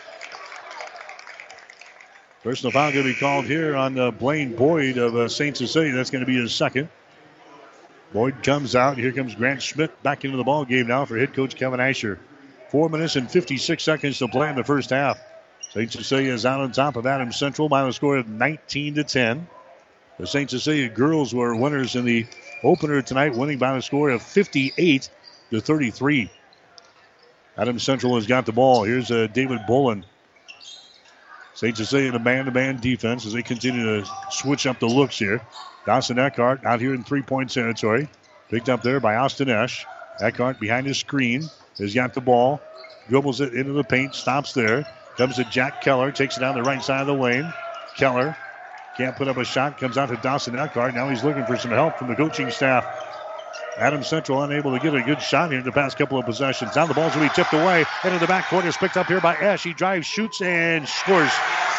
Personal foul going to be called here on Blaine Boyd of St. Cecilia. That's going to be his second. Boyd comes out. Here comes Grant Schmidt back into the ball game now for head coach Kevin Asher. 4 minutes and 56 seconds to play in the first half. St. Cecilia is out on top of Adams Central by a score of 19-10. The St. Cecilia girls were winners in the opener tonight, winning by a score of 58-33. Adams Central has got the ball. Here's David Bolin. St. Cecilia in a man-to-man defense as they continue to switch up the looks here. Dawson Eckhart out here in three-point territory. Picked up there by Austin Esch. Eckhart behind his screen has got the ball. Dribbles it into the paint, stops there. Comes to Jack Keller, takes it down the right side of the lane. Keller can't put up a shot, comes out to Dawson Eckhart. Now he's looking for some help from the coaching staff. Adams Central unable to get a good shot here in the past couple of possessions. Now the ball's going to be tipped away. Into the backcourt is picked up here by Esch. He drives, shoots, and scores.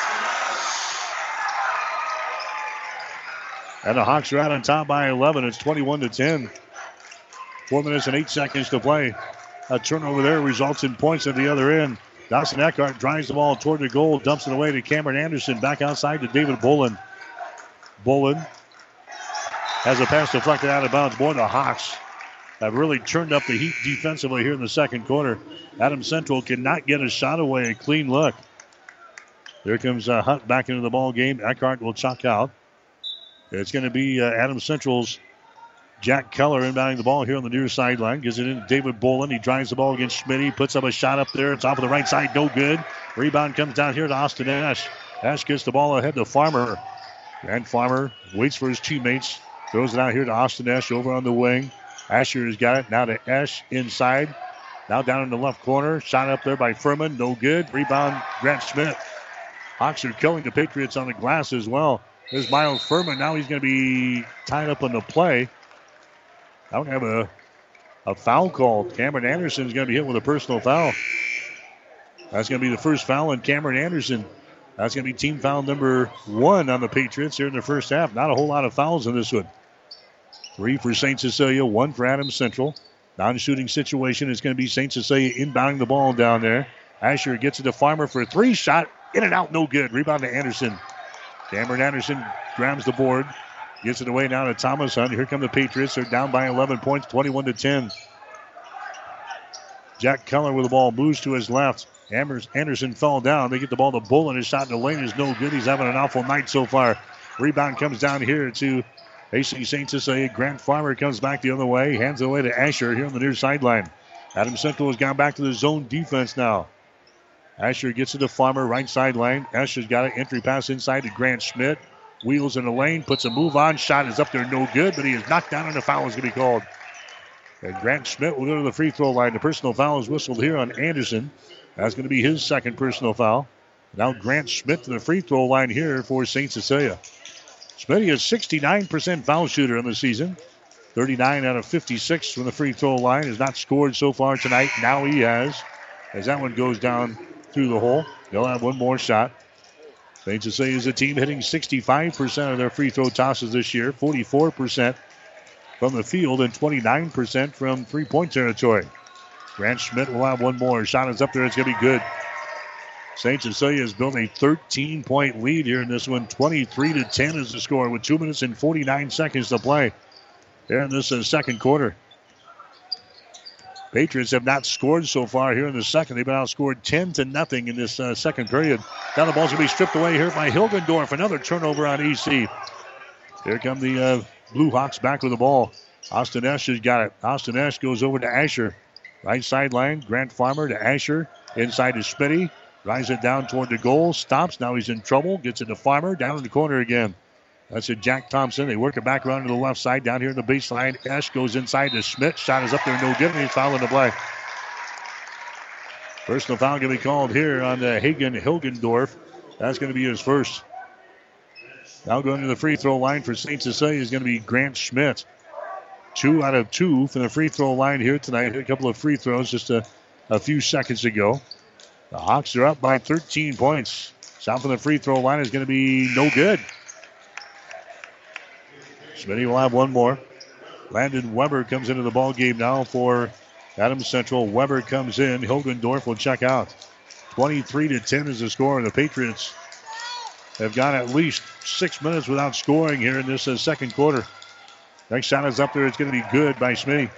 And the Hawks are out on top by 11. It's 21-10. 4 minutes and 8 seconds to play. A turnover there results in points at the other end. Dawson Eckhart drives the ball toward the goal, dumps it away to Cameron Anderson. Back outside to David Bolin. Bolin has a pass deflected out of bounds. Boy, the Hawks have really turned up the heat defensively here in the second quarter. Adams Central cannot get a shot away. A clean look. Here comes Hunt back into the ball game. Eckhart will chuck out. It's going to be Adams Central's Jack Keller inbounding the ball here on the near sideline. Gives it in to David Bolin. He drives the ball against Schmidt. He puts up a shot up there. Top of the right side. No good. Rebound comes down here to Austin Esch. Esch gets the ball ahead to Farmer. And Farmer waits for his teammates. Throws it out here to Austin Esch over on the wing. Asher has got it. Now to Esch inside. Now down in the left corner. Shot up there by Furman. No good. Rebound Grant Schmidt. Hawks are killing the Patriots on the glass as well. There's Miles Furman. Now he's going to be tied up in the play. I don't have a foul call. Cameron Anderson is going to be hit with a personal foul. That's going to be the first foul on Cameron Anderson. That's going to be team foul number 1 on the Patriots here in the first half. Not a whole lot of fouls in this one. 3 for St. Cecilia, 1 for Adams Central. Non-shooting situation is going to be St. Cecilia inbounding the ball down there. Asher gets it to Farmer for a 3 shot. In and out, no good. Rebound to Anderson. Cameron Anderson grabs the board. Gets it away now to Thomas Hunt. Here come the Patriots. They're down by 11 points, 21-10. Jack Keller with the ball moves to his left. Anderson fell down. They get the ball to Bolin. His shot in the lane is no good. He's having an awful night so far. Rebound comes down here to AC St. Cecilia. Grant Farmer comes back the other way. Hands it away to Asher here on the near sideline. Adams Central has gone back to the zone defense now. Asher gets it to Farmer, right sideline. Asher's got an entry pass inside to Grant Schmidt. Wheels in the lane, puts a move on. Shot is up there, no good, but he is knocked down and a foul is going to be called. And Grant Schmidt will go to the free throw line. The personal foul is whistled here on Anderson. That's going to be his second personal foul. Now Grant Schmidt to the free throw line here for St. Cecilia. Schmidt is 69% foul shooter in the season. 39 out of 56 from the free throw line. Has not scored so far tonight. Now he has. As that one goes down through the hole. They'll have one more shot. St. Cecilia is a team hitting 65% of their free throw tosses this year. 44% from the field and 29% from three-point territory. Grant Schmidt will have one more. Shot is up there. It's going to be good. St. Cecilia has built a 13-point lead here in this one. 23-10 is the score with 2 minutes and 49 seconds to play there in this second quarter. Patriots have not scored so far here in the second. They've been outscored 10-0 in this second period. Now the ball's going to be stripped away here by Hilgendorf. Another turnover on EC. Here come the Blue Hawks back with the ball. Austin Esch has got it. Austin Esch goes over to Asher. Right sideline, Grant Farmer to Asher. Inside to Smitty. Drives it down toward the goal. Stops. Now he's in trouble. Gets it to Farmer. Down in the corner again. That's it, Jack Thompson. They work it back around to the left side. Down here in the baseline. Esch goes inside to Schmidt. Shot is up there. No good. And he's fouling the play. Personal foul going to be called here on Hagen Hilgendorf. That's going to be his first. Now going to the free throw line for St. Cecilia is going to be Grant Schmidt. 2 out of 2 from the free throw line here tonight. Hit a couple of free throws just a few seconds ago. The Hawks are up by 13 points. Shot from the free throw line is going to be no good. Smitty will have one more. Landon Weber comes into the ball game now for Adams Central. Weber comes in. Hilgendorf will check out. 23-10 is the score. The Patriots have gone at least 6 minutes without scoring here in this second quarter. Next shot is up there. It's going to be good by Smitty.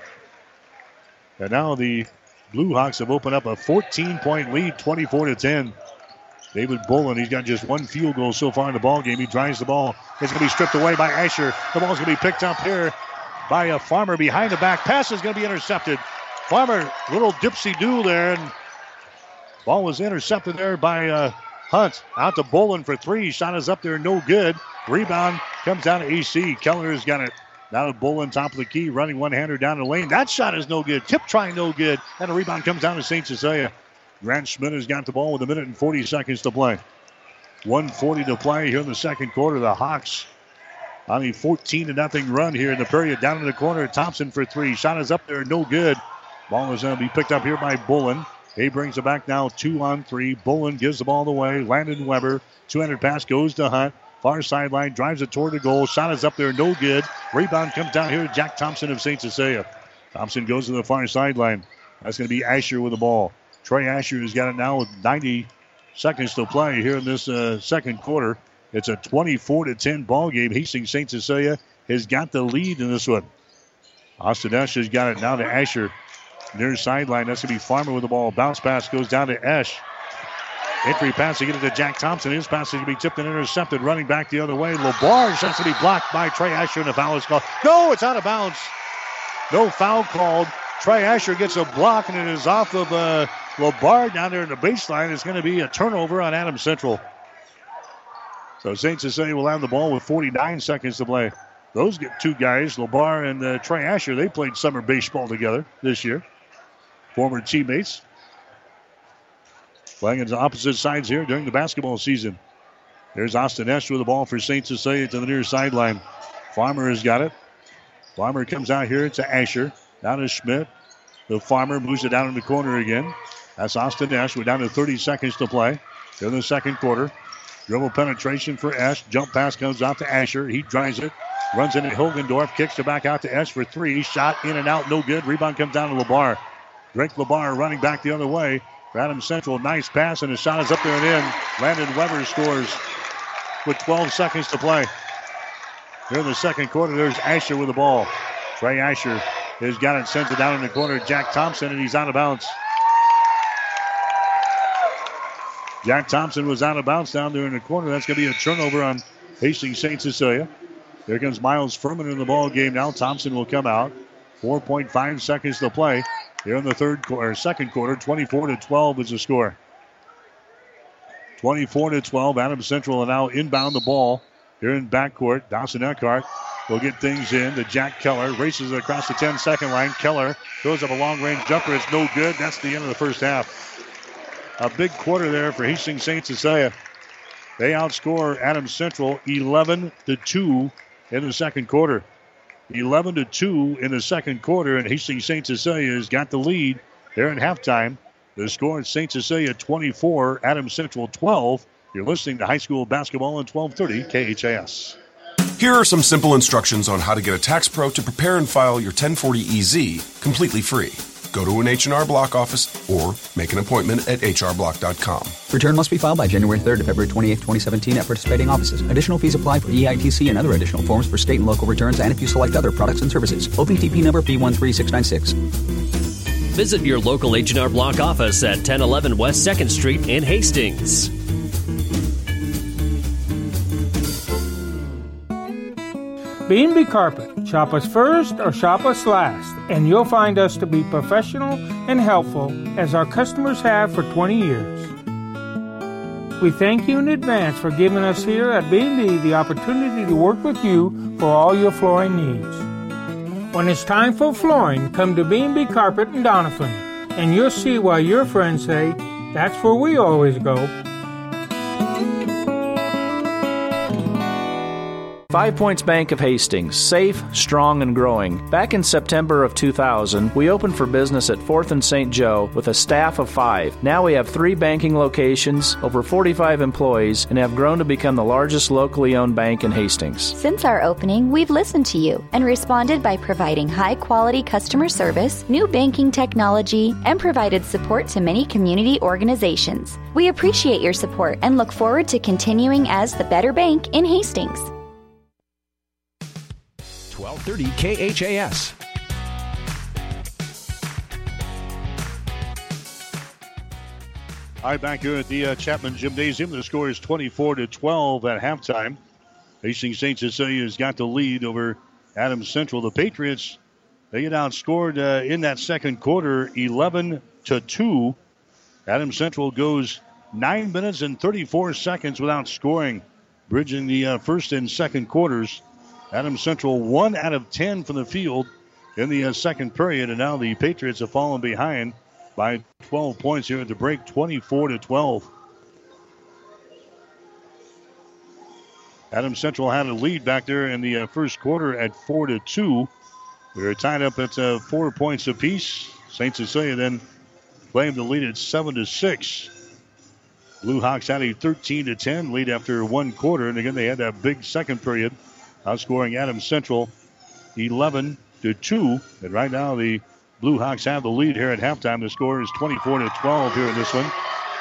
And now the Blue Hawks have opened up a 14-point lead, 24-10. David Bullen, he's got just one field goal so far in the ball game. He drives the ball. It's going to be stripped away by Asher. The ball's going to be picked up here by a Farmer behind the back. Pass is going to be intercepted. Farmer, little dipsy-do there, and ball was intercepted there by Hunt. Out to Bullen for three. Shot is up there, no good. Rebound comes down to AC. Keller has got it. Now to Bullen, top of the key, running one-hander down the lane. That shot is no good. Tip try, no good. And a rebound comes down to St. Cecilia. Grant Schmidt has got the ball with 1 minute and 40 seconds to play. 1:40 to play here in the second quarter. The Hawks on a 14-0 run here in the period. Down in the corner, Thompson for three. Shot is up there, no good. Ball is going to be picked up here by Bullen. He brings it back now 2-on-3. Bullen gives the ball away. Landon Weber. 200 pass goes to Hunt. Far sideline, drives it toward the goal. Shot is up there, no good. Rebound comes down here to Jack Thompson of St. Cecilia. Thompson goes to the far sideline. That's going to be Asher with the ball. Trey Asher has got it now with 90 seconds to play here in this second quarter. It's a 24-10 ball game. Hastings St. Cecilia has got the lead in this one. Austin Esch has got it now to Asher. Near sideline, that's going to be Farmer with the ball. Bounce pass goes down to Esch. Entry pass to get it to Jack Thompson. His pass is going to be tipped and intercepted. Running back the other way. LeBarge has to be blocked by Trey Asher, and a foul is called. No, it's out of bounds. No foul called. Trey Asher gets a block, and it is off of LeBarge down there in the baseline. It's going to be a turnover on Adams Central. So St. Cecilia will have the ball with 49 seconds to play. Those two guys, LeBarge and Trey Asher, they played summer baseball together this year. Former teammates. Playing on the opposite sides here during the basketball season. There's Austin Esch with the ball for St. Cecilia to the near sideline. Farmer has got it. Farmer comes out here to Asher. Down to Schmidt. The Farmer moves it down in the corner again. That's Austin Esch. We're down to 30 seconds to play in the second quarter. Dribble penetration for Esch. Jump pass comes out to Asher. He drives it. Runs into Hilgendorf. Kicks it back out to Esch for three. Shot in and out. No good. Rebound comes down to LeBar. Drake LeBar running back the other way. For Adams Central, nice pass, and the shot is up there and in. Landon Weber scores with 12 seconds to play. Here in the second quarter, there's Asher with the ball. Trey Asher has got it, sends it down in the corner. Jack Thompson, and he's out of bounds. Jack Thompson was out of bounds down there in the corner. That's going to be a turnover on Hastings St. Cecilia. Here comes Miles Furman in the ball game now. Thompson will come out. 4.5 seconds to play. Here in the second quarter, 24-12 is the score. 24-12. Adams Central will now inbound the ball here in backcourt. Dawson Eckhart will get things in to Jack Keller. Races across the 10-second line. Keller throws up a long-range jumper. It's no good. That's the end of the first half. A big quarter there for Hastings St. Cecilia. They outscore Adams Central 11-2 in the second quarter. 11-2 in the second quarter, and Hastings St. Cecilia has got the lead there at halftime. The score is St. Cecilia 24, Adams Central 12. You're listening to high school basketball on 1230 KHAS. Here are some simple instructions on how to get a tax pro to prepare and file your 1040EZ completely free. Go to an H&R Block office or make an appointment at hrblock.com. Return must be filed by January 3rd to February 28th, 2017 at participating offices. Additional fees apply for EITC and other additional forms for state and local returns and if you select other products and services. OPTP number P13696. Visit your local H&R Block office at 1011 West 2nd Street in Hastings. B&B Carpet. Shop us first or shop us last, and you'll find us to be professional and helpful as our customers have for 20 years. We thank you in advance for giving us here at B&B the opportunity to work with you for all your flooring needs. When it's time for flooring, come to B&B Carpet in Doniphan, and you'll see why your friends say, that's where we always go. 5 Points Bank of Hastings, safe, strong, and growing. Back in September of 2000, we opened for business at 4th and St. Joe with a staff of 5. Now we have 3 banking locations, over 45 employees, and have grown to become the largest locally owned bank in Hastings. Since our opening, we've listened to you and responded by providing high-quality customer service, new banking technology, and provided support to many community organizations. We appreciate your support and look forward to continuing as the better bank in Hastings. 1230 KHAS. All right, back here at the Chapman Gymnasium, the score is 24-12 at halftime. Hastings St. Cecilia has got the lead over Adams Central. The Patriots, they get outscored in that second quarter, 11-2. Adams Central goes 9 minutes and 34 seconds without scoring, bridging the first and second quarters. Adams Central 1 out of 10 from the field in the second period, and now the Patriots have fallen behind by 12 points here at the break, 24-12. Adams Central had a lead back there in the first quarter at 4-2. We were tied up at 4 points apiece. St. Cecilia then claimed the lead at 7-6. Blue Hawks had a 13-10 lead after one quarter, and again they had that big second period, outscoring Adams Central 11-2. And right now the Blue Hawks have the lead here at halftime. The score is 24-12 here in this one.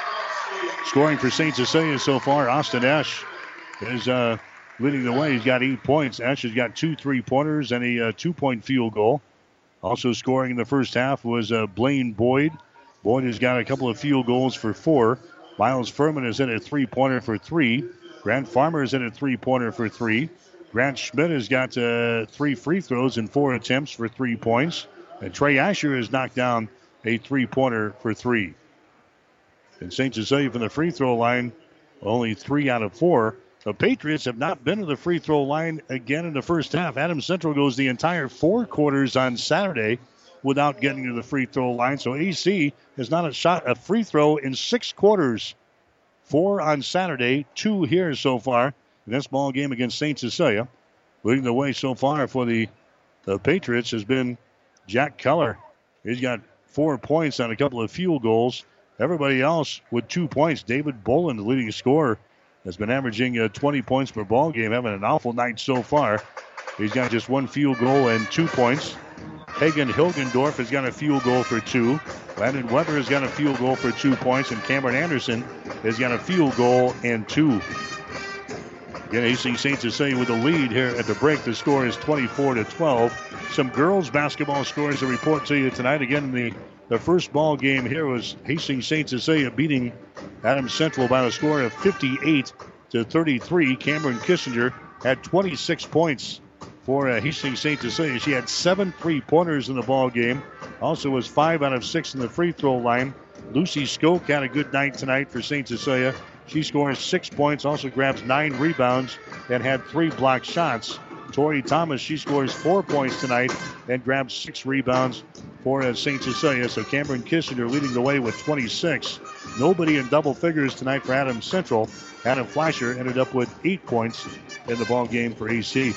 Scoring for St. Cecilia so far, Austin Ash is leading the way. He's got 8 points. Ash has got 2 3-pointers and a 2-point field goal. Also scoring in the first half was Blaine Boyd. Boyd has got a couple of field goals for 4. Miles Furman is in a 3-pointer for 3. Grant Farmer is in a 3-pointer for 3. Grant Schmidt has got 3 free throws and 4 attempts for 3 points. And Trey Asher has knocked down a 3-pointer for 3. And St. Cecilia from the free throw line, only 3 out of 4. The Patriots have not been to the free throw line again in the first half. Adams Central goes the entire 4 quarters on Saturday without getting to the free throw line. So AC has not shot a free throw in 6 quarters. 4 on Saturday, 2 here so far in this ball game against St. Cecilia. Leading the way so far for the Patriots has been Jack Keller. He's got 4 points on a couple of field goals. Everybody else with 2 points. David Boland, the leading scorer, has been averaging 20 points per ball game, having an awful night so far. He's got just 1 field goal and 2 points. Hagen Hilgendorf has got a field goal for 2. Landon Weber has got a field goal for 2 points, and Cameron Anderson has got a field goal and 2. Again, Hastings St. Cecilia with the lead here at the break. The score is 24-12. Some girls basketball scores to report to you tonight. Again, the first ball game here was Hastings St. Cecilia beating Adams Central by a score of 58-33. Cameron Kissinger had 26 points for Hastings St. Cecilia. She had 7 3-pointers in the ball game. Also was 5 out of 6 in the free throw line. Lucy Skoke had a good night tonight for St. Cecilia. She scores 6 points, also grabs 9 rebounds, and had 3 blocked shots. Tori Thomas, she scores 4 points tonight and grabs 6 rebounds for St. Cecilia. So Cameron Kissinger leading the way with 26. Nobody in double figures tonight for Adams Central. Adam Fleischer ended up with 8 points in the ball game for AC.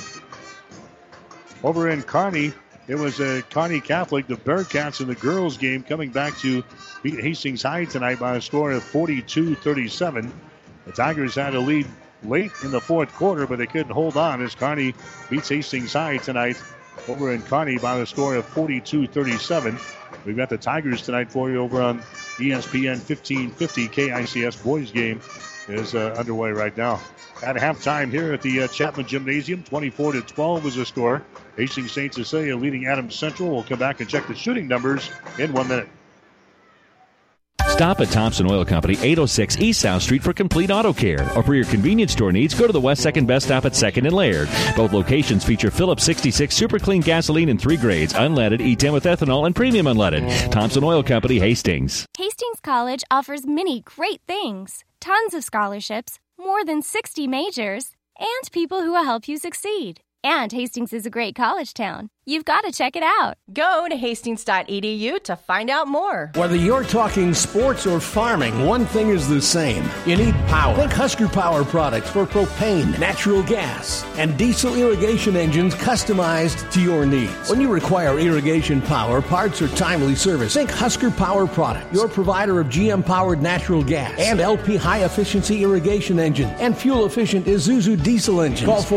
Over in Kearney, it was Kearney Catholic, the Bearcats in the girls game, coming back to beat Hastings High tonight by a score of 42-37. The Tigers had a lead late in the fourth quarter, but they couldn't hold on as Kearney beats Hastings High tonight over in Kearney by a score of 42-37. We've got the Tigers tonight for you over on ESPN 1550. KICS boys game is underway right now. At halftime here at the Chapman Gymnasium, 24-12 was the score. Hastings St. Cecilia leading Adams Central. We'll come back and check the shooting numbers in 1 minute. Stop at Thompson Oil Company, 806 East South Street for complete auto care. Or for your convenience store needs, go to the West 2nd Best Stop at 2nd and Laird. Both locations feature Phillips 66 Super Clean gasoline in 3 grades, unleaded, E10 with ethanol, and premium unleaded. Thompson Oil Company, Hastings. Hastings College offers many great things. Tons of scholarships, more than 60 majors, and people who will help you succeed. And Hastings is a great college town. You've got to check it out. Go to hastings.edu to find out more. Whether you're talking sports or farming, one thing is the same. You need power. Think Husker Power products for propane, natural gas, and diesel irrigation engines customized to your needs. When you require irrigation power, parts, or timely service, think Husker Power Products, your provider of GM-powered natural gas and LP high-efficiency irrigation engine and fuel-efficient Isuzu diesel engines. Call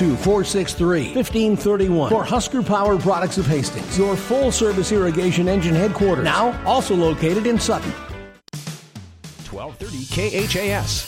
402-463-1531 for Husker Power Products of Hastings, your full-service irrigation engine headquarters, now also located in Sutton. 1230 KHAS.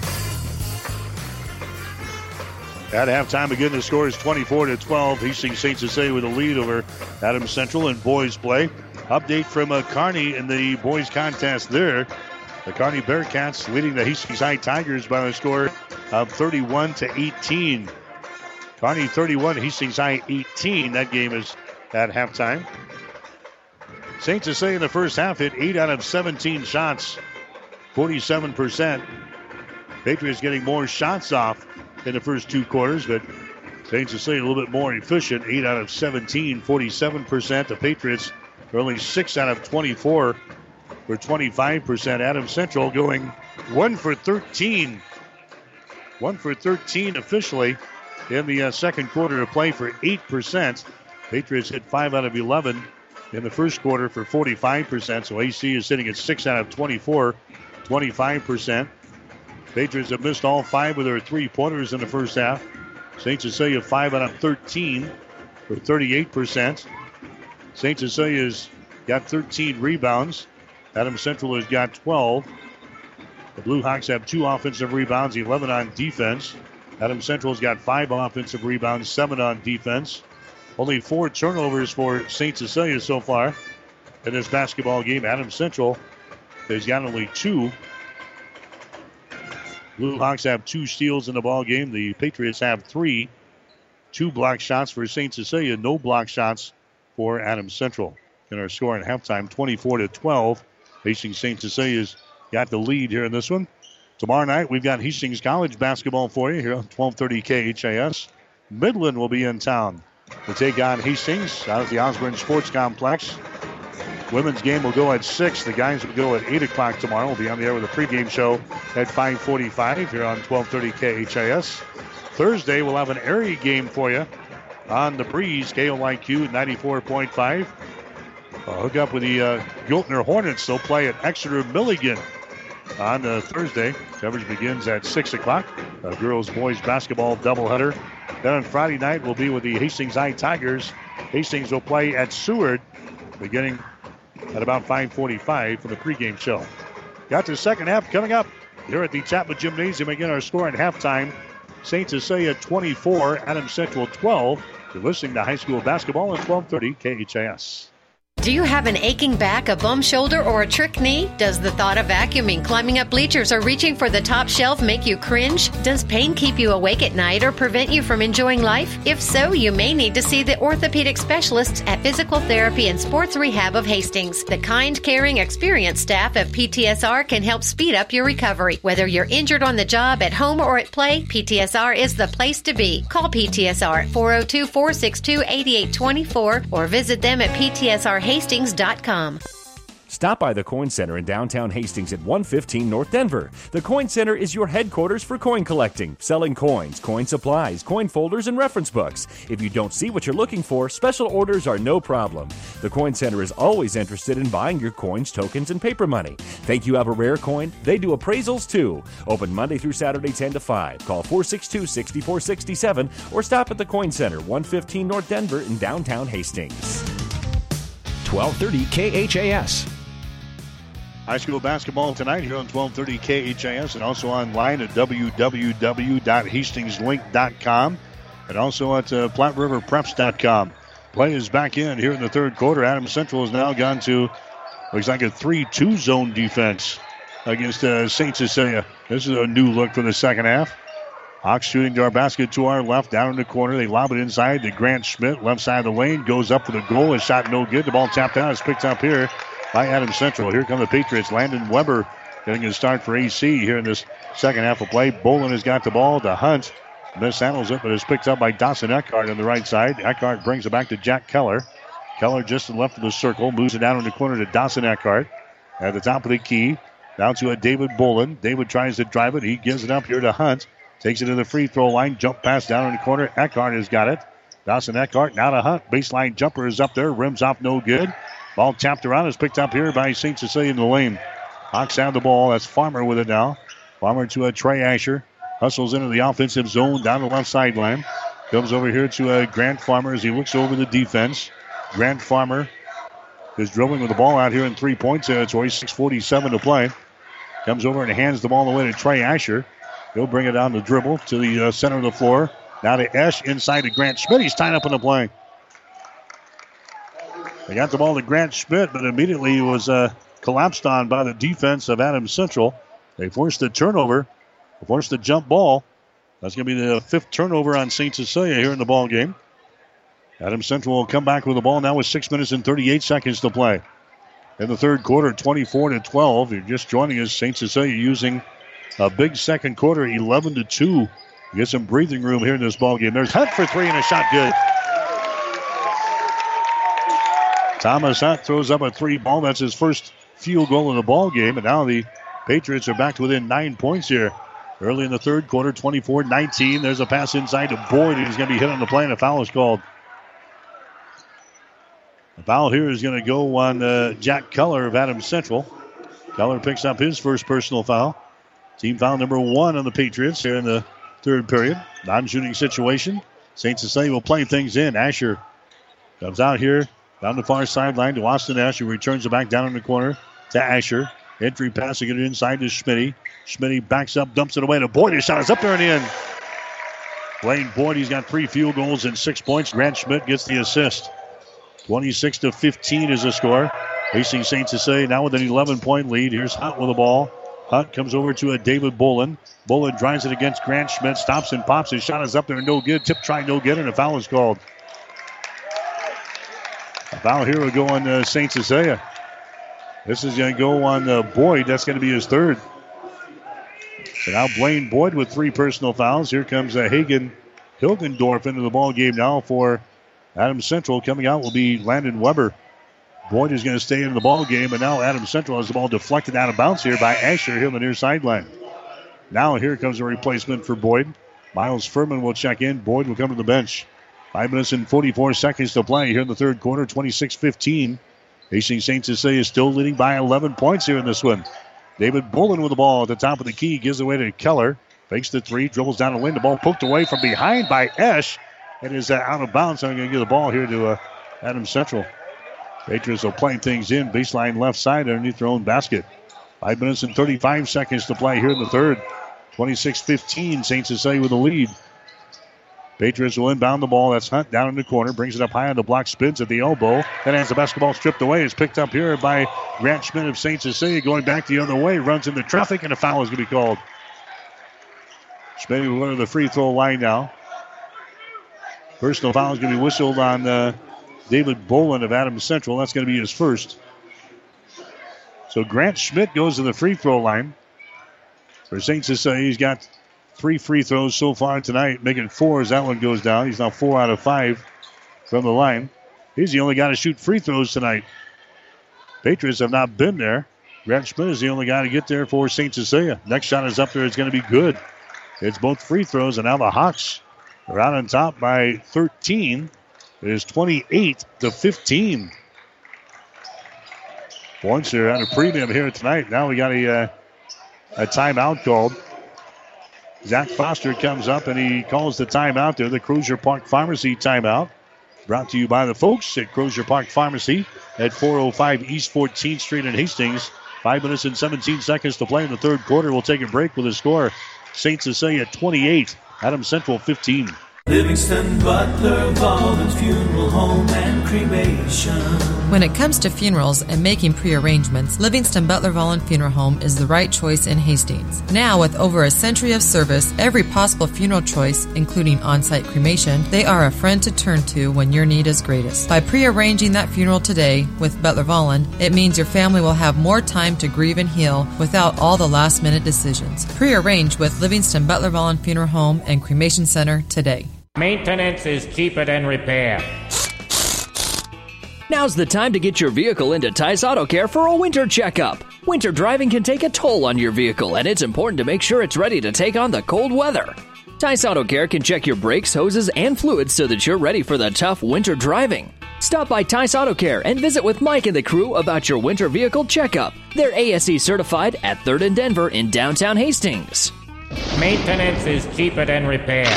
At halftime, again, the score is 24-12. Hastings St. Cecilia with a lead over Adams Central in boys play. Update from Kearney in the boys contest there. The Kearney Bearcats leading the Hastings High Tigers by a score of 31-18. Kearney 31, Hastings High 18. That game is at halftime. St. Cecilia in the first half hit 8 out of 17 shots, 47%. Patriots getting more shots off in the first two quarters, but St. Cecilia a little bit more efficient, 8 out of 17, 47%. The Patriots are only 6 out of 24 for 25%. Adams Central going 1 for 13. 1 for 13 officially in the second quarter to play for 8%. Patriots hit 5 out of 11 in the first quarter for 45%. So AC is sitting at 6 out of 24, 25%. Patriots have missed all 5 of their three-pointers in the first half. St. Cecilia 5 out of 13 for 38%. St. Cecilia's got 13 rebounds. Adams Central has got 12. The Blue Hawks have 2 offensive rebounds, 11 on defense. Adams Central's got 5 offensive rebounds, 7 on defense. Only 4 turnovers for St. Cecilia so far in this basketball game. Adams Central has got only 2. Blue Hawks have 2 steals in the ball game. The Patriots have 3. 2 block shots for St. Cecilia, no block shots for Adams Central. In our score at halftime, 24-12. Hastings St. Cecilia's got the lead here in this one. Tomorrow night, we've got Hastings College basketball for you here on 1230 KHAS. Midland will be in town to take on Hastings out at the Osborne Sports Complex. Women's game will go at 6. The guys will go at 8 o'clock tomorrow. We'll be on the air with a pregame show at 5:45 here on 1230 KHAS. Thursday, we'll have an area game for you on the breeze, KOIQ 94.5. Hook up with the Giltner Hornets. They'll play at Exeter Milligan on Thursday. Coverage begins at 6 o'clock. Girls-boys basketball doubleheader. Then on Friday night, we'll be with the Hastings High Tigers. Hastings will play at Seward beginning at about 5:45 for the pregame show. Got the second half coming up here at the Chapman Gymnasium. Again, our score at halftime, St. Cecilia 24, Adams Central 12. You're listening to high school basketball at 1230 KHAS. Do you have an aching back, a bum shoulder, or a trick knee? Does the thought of vacuuming, climbing up bleachers, or reaching for the top shelf make you cringe? Does pain keep you awake at night or prevent you from enjoying life? If so, you may need to see the orthopedic specialists at Physical Therapy and Sports Rehab of Hastings. The kind, caring, experienced staff of PTSR can help speed up your recovery. Whether you're injured on the job, at home, or at play, PTSR is the place to be. Call PTSR at 402-462-8824 or visit them at PTSRHastings.com. Stop by the Coin Center in downtown Hastings at 115 North Denver. The Coin Center is your headquarters for coin collecting, selling coins, coin supplies, coin folders, and reference books. If you don't see what you're looking for, special orders are no problem. The Coin Center is always interested in buying your coins, tokens, and paper money. Think you have a rare coin? They do appraisals too. Open Monday through Saturday 10 to 5. Call 462-6467 or stop at the Coin Center, 115 North Denver in downtown Hastings. 1230 KHAS. High school basketball tonight here on 1230 KHAS and also online at www.hastingslink.com and also at PlatteRiverPreps.com. Play is back in here in the third quarter. Adams Central has now gone to, looks like a 3-2 zone defense against St. Cecilia. This is a new look for the second half. Hawks shooting to our basket to our left, down in the corner. They lob it inside to Grant Schmidt, left side of the lane, goes up for the goal. His shot no good. The ball tapped out. It's picked up here by Adams Central. Here come the Patriots. Landon Weber getting a start for AC here in this second half of play. Bolin has got the ball to Hunt. Mishandles it, but it's picked up by Dawson Eckhart on the right side. Eckhart brings it back to Jack Keller. Keller just to the left of the circle, moves it down in the corner to Dawson Eckhart. At the top of the key, down to a David Bolin. David tries to drive it. He gives it up here to Hunt. Takes it to the free throw line. Jump pass down in the corner. Eckhart has got it. Dawson Eckhart now to Hunt. Baseline jumper is up there. Rims off no good. Ball tapped around. Is picked up here by St. Cecilia in the lane. Hawks have the ball. That's Farmer with it now. Farmer to a Trey Asher. Hustles into the offensive zone down the left sideline. Comes over here to Grant Farmer as he looks over the defense. Grant Farmer is dribbling with the ball out here in 3-point territory. 6:47 to play. Comes over and hands the ball away to Trey Asher. He'll bring it down the dribble to the center of the floor. Now to Esch inside to Grant Schmidt. He's tied up in the play. They got the ball to Grant Schmidt, but immediately he was collapsed on by the defense of Adams Central. They forced the turnover, forced the jump ball. That's going to be the 5th turnover on St. Cecilia here in the ball game. Adams Central will come back with the ball now with 6 minutes and 38 seconds to play. In the third quarter, 24-12. You're just joining us. St. Cecilia using a big second quarter, 11-2. Get some breathing room here in this ball game. There's Hunt for 3 and a shot good. Thomas Hunt throws up a 3 ball. That's his first field goal in the ball game. And now the Patriots are back to within 9 points here. Early in the third quarter, 24-19. There's a pass inside to Boyd. He's going to be hit on the play, and a foul is called. The foul here is going to go on Jack Keller of Adams Central. Keller picks up his first personal foul. Team foul number 1 on the Patriots here in the third period. Non-shooting situation. St. Cecilia will play things in. Asher comes out here down the far sideline to Austin Asher. Returns it back down in the corner to Asher. Entry passing it inside to Schmitty. Schmitty backs up, dumps it away to Boyd. His shot is up there and in. Blaine Boyd, he's got 3 field goals and 6 points. Grant Schmidt gets the assist. 26-15 is the score. Hastings St. Cecilia now with an 11-point lead. Here's Hunt with the ball. Hunt comes over to a David Bolin. Bolin drives it against Grant Schmidt. Stops and pops. His shot is up there. No good. Tip try, no good. And a foul is called. A foul here will go on St. Cecilia. This is going to go on Boyd. That's going to be his 3rd. So now Blaine Boyd with 3 personal fouls. Here comes Hagen Hilgendorf into the ball game now for Adams Central. Coming out will be Landon Weber. Boyd is going to stay in the ball game, and now Adams Central has the ball deflected out of bounds here by Asher here on the near sideline. Now here comes a replacement for Boyd. Miles Furman will check in. Boyd will come to the bench. 5 minutes and 44 seconds to play here in the third quarter, 26-15. Hastings St. Cecilia is still leading by 11 points here in this one. David Bolin with the ball at the top of the key. Gives away to Keller. Fakes the 3. Dribbles down the lane. The ball poked away from behind by Esch. It is out of bounds. So I'm going to give the ball here to Adams Central. Patriots will play things in. Baseline left side underneath their own basket. 5 minutes and 35 seconds to play here in the third. 26-15. St. Cecilia with the lead. Patriots will inbound the ball. That's Hunt down in the corner. Brings it up high on the block. Spins at the elbow. Then has the basketball stripped away. It's picked up here by Grant Schmidt of St. Cecilia. Going back the other way. Runs into traffic, and a foul is going to be called. Schmidt will go to the free throw line now. Personal foul is going to be whistled on David Bolin of Adams Central. That's going to be his first. So Grant Schmidt goes to the free throw line. For St. Cecilia, he's got 3 free throws so far tonight, making 4 as that one goes down. He's now 4 out of 5 from the line. He's the only guy to shoot free throws tonight. Patriots have not been there. Grant Schmidt is the only guy to get there for St. Cecilia. Next shot is up there. It's going to be good. It's both free throws, and now the Hawks are out on top by 13. It is 28-15. Points are at a premium here tonight. Now we got a timeout called. Zach Foster comes up and he calls the timeout there, the Crozier Park Pharmacy timeout. Brought to you by the folks at Crozier Park Pharmacy at 405 East 14th Street in Hastings. 5 minutes and 17 seconds to play in the third quarter. We'll take a break with a score. St. Cecilia 28, Adams Central 15. Livingston Butler Volvins Funeral Home and Cremation. When it comes to funerals and making pre-arrangements, Livingston Butler Volvin Funeral Home is the right choice in Hastings. Now, with over a century of service, every possible funeral choice, including on-site cremation, they are a friend to turn to when your need is greatest. By pre-arranging that funeral today with Butler Volvin, it means your family will have more time to grieve and heal without all the last-minute decisions. Pre-arrange with Livingston Butler Volvin Funeral Home and Cremation Center today. Maintenance is cheaper than repair. Now's the time to get your vehicle into Tice Auto Care for a winter checkup. Winter driving can take a toll on your vehicle, and it's important to make sure it's ready to take on the cold weather. Tice Auto Care can check your brakes, hoses, and fluids so that you're ready for the tough winter driving. Stop by Tice Auto Care and visit with Mike and the crew about your winter vehicle checkup. They're ASE certified at 3rd and Denver in downtown Hastings. Maintenance is cheaper than repair.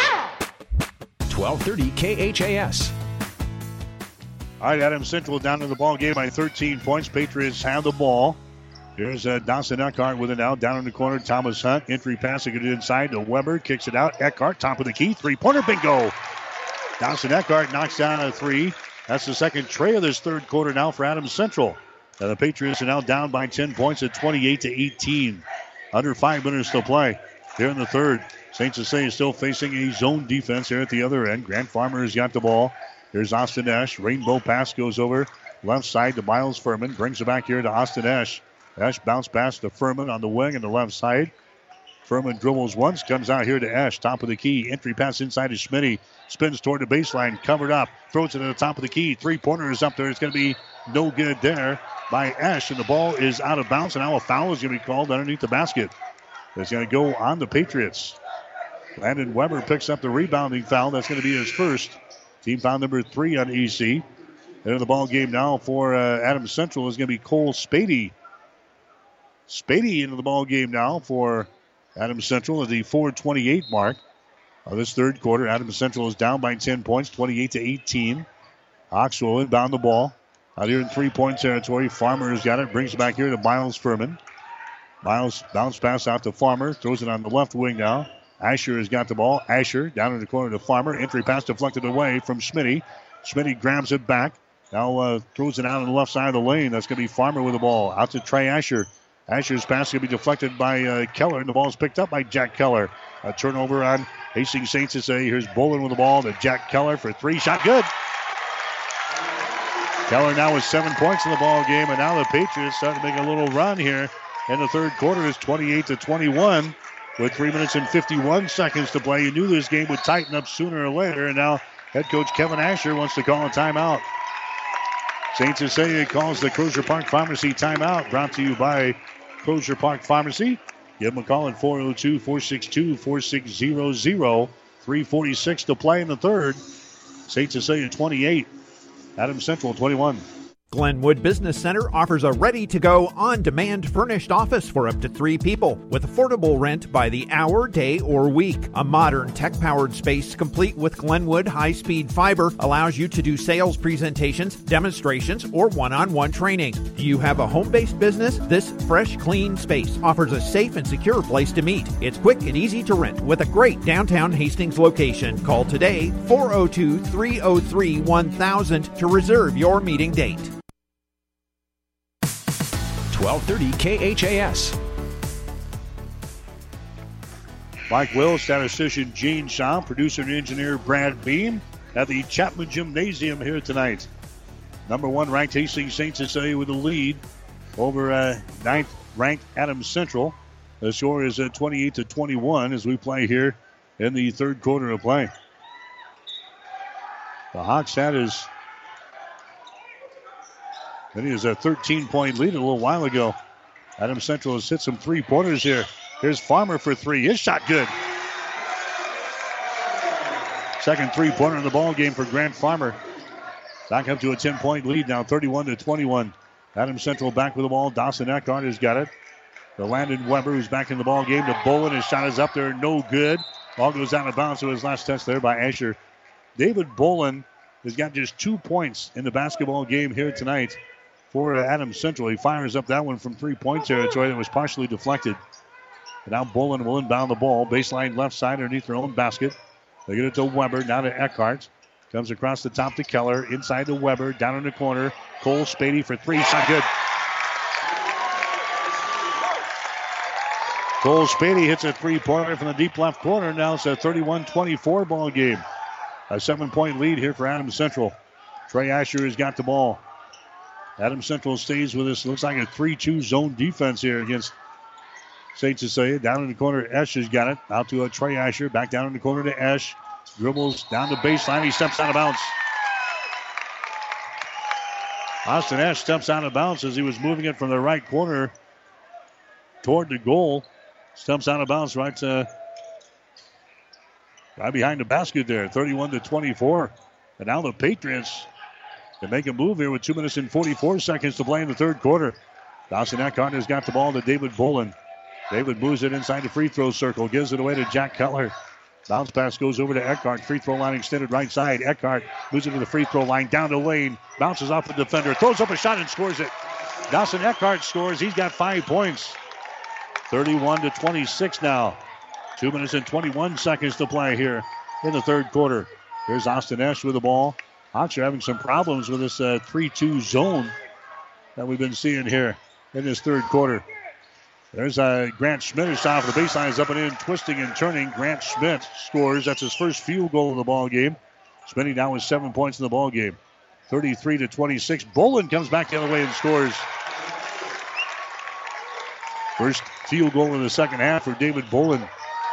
1230 KHAS. All right, Adams Central down in the ball game by 13 points. Patriots have the ball. Here's Dawson Eckhart with it now. Down in the corner, Thomas Hunt. Entry passing it inside to Weber. Kicks it out. Eckhart, top of the key. Three-pointer, bingo. Dawson Eckhart knocks down a 3. That's the second tray of this third quarter now for Adams Central. And the Patriots are now down by 10 points at 28-18. Under 5 minutes to play here in the third. St. Cecilia is still facing a zone defense here at the other end. Grant Farmer has got the ball. Here's Austin Esch. Rainbow pass goes over left side to Miles Furman. Brings it back here to Austin Esch. Esch bounce pass to Furman on the wing on the left side. Furman dribbles once, comes out here to Esch. Top of the key. Entry pass inside to Schmitty. Spins toward the baseline. Covered up. Throws it at the top of the key. 3-pointer is up there. It's going to be no good there by Esch. And the ball is out of bounds. And now a foul is going to be called underneath the basket. It's going to go on the Patriots. Landon Weber picks up the rebounding foul. That's going to be his first. Team foul number 3 on EC. And the ball game now for Adams Central is going to be Cole Spady. Spady into the ball game now for Adams Central at the 4:28 mark of this third quarter. Adams Central is down by 10 points, 28-18. Hawks will inbound the ball out here in 3-point territory. Farmer has got it. Brings it back here to Miles Furman. Miles bounce pass out to Farmer. Throws it on the left wing now. Asher has got the ball. Asher down in the corner to Farmer. Entry pass deflected away from Schmitty. Schmitty grabs it back. Now throws it out on the left side of the lane. That's going to be Farmer with the ball. Out to Trey Asher. Asher's pass going to be deflected by Keller, and the ball is picked up by Jack Keller. A turnover on Hastings St. Cecilia. Here's Bolin with the ball to Jack Keller for 3. Shot good. Keller now with 7 points in the ball game, and now the Patriots start to make a little run here in the third quarter. It's 28-21 with 3 minutes and 51 seconds to play. You knew this game would tighten up sooner or later, and now head coach Kevin Asher wants to call a timeout. St. Cecilia calls the Crozier Park Pharmacy timeout, brought to you by Crozier Park Pharmacy. Give them a call at 402-462-4600. 3:46 to play in the third. St. Cecilia 28, Adams Central 21. Glenwood Business Center offers a ready-to-go, on-demand furnished office for up to 3 people with affordable rent by the hour, day, or week. A modern tech-powered space complete with Glenwood high-speed fiber allows you to do sales presentations, demonstrations, or one-on-one training. Do you have a home-based business? This fresh, clean space offers a safe and secure place to meet. It's quick and easy to rent with a great downtown Hastings location. Call today, 402-303-1000 to reserve your meeting date. 1230 KHAS. Mike Will, statistician Gene Shaw, producer and engineer Brad Beam at the Chapman Gymnasium here tonight. Number 1 ranked Hastings St. Cecilia with the lead over 9th ranked Adams Central. The score is 28-21 as we play here in the third quarter of play. The Hawks had his Then he was a 13-point lead a little while ago. Adams Central has hit some 3-pointers here. Here's Farmer for 3. His shot good. Second 3-pointer in the ball game for Grant Farmer. Back up to a 10-point lead now, 31-21. Adams Central back with the ball. Dawson Eckhart has got it. The Landon Weber, who's back in the ball game, to Bolin. His shot is up there, no good. Ball goes out of bounds to his last touch there by Asher. David Bolin has got just 2 points in the basketball game here tonight for Adams Central. He fires up that one from 3-point territory that was partially deflected. And now Bolin will inbound the ball. Baseline left side underneath their own basket. They get it to Weber, now to Eckhart. Comes across the top to Keller. Inside to Weber, down in the corner. Cole Spady for 3. Shot good. Cole Spady hits a 3-pointer from the deep left corner. Now it's a 31-24 ball game. A 7-point lead here for Adams Central. Trey Asher has got the ball. Adams Central stays with us. Looks like a 3-2 zone defense here against St. Cecilia. Down in the corner, Esch has got it. Out to Trey Asher. Back down in the corner to Esch. Dribbles down the baseline. He steps out of bounds. Austin Esch steps out of bounds as he was moving it from the right corner toward the goal. Steps out of bounds right behind the basket there. 31-24. And now the Patriots can make a move here with 2 minutes and 44 seconds to play in the third quarter. Dawson Eckhart has got the ball to David Bolin. David moves it inside the free throw circle. Gives it away to Jack Keller. Bounce pass goes over to Eckhart. Free throw line extended right side. Eckhart moves it to the free throw line. Down the lane. Bounces off the defender. Throws up a shot and scores it. Dawson Eckhart scores. He's got 5 points. 31-26 now. 2 minutes and 21 seconds to play here in the third quarter. Here's Austin Esch with the ball. Hawks are having some problems with this 3-2 zone. that we've been seeing here in this third quarter. There's Grant Schmidt who's off the baseline, is up and in, twisting and turning. Grant Schmidt scores. That's his first field goal of the ball game. Schmidt now with 7 points in the ball game. 33-26. Bolin comes back the other way and scores. First field goal in the second half for David Bolin.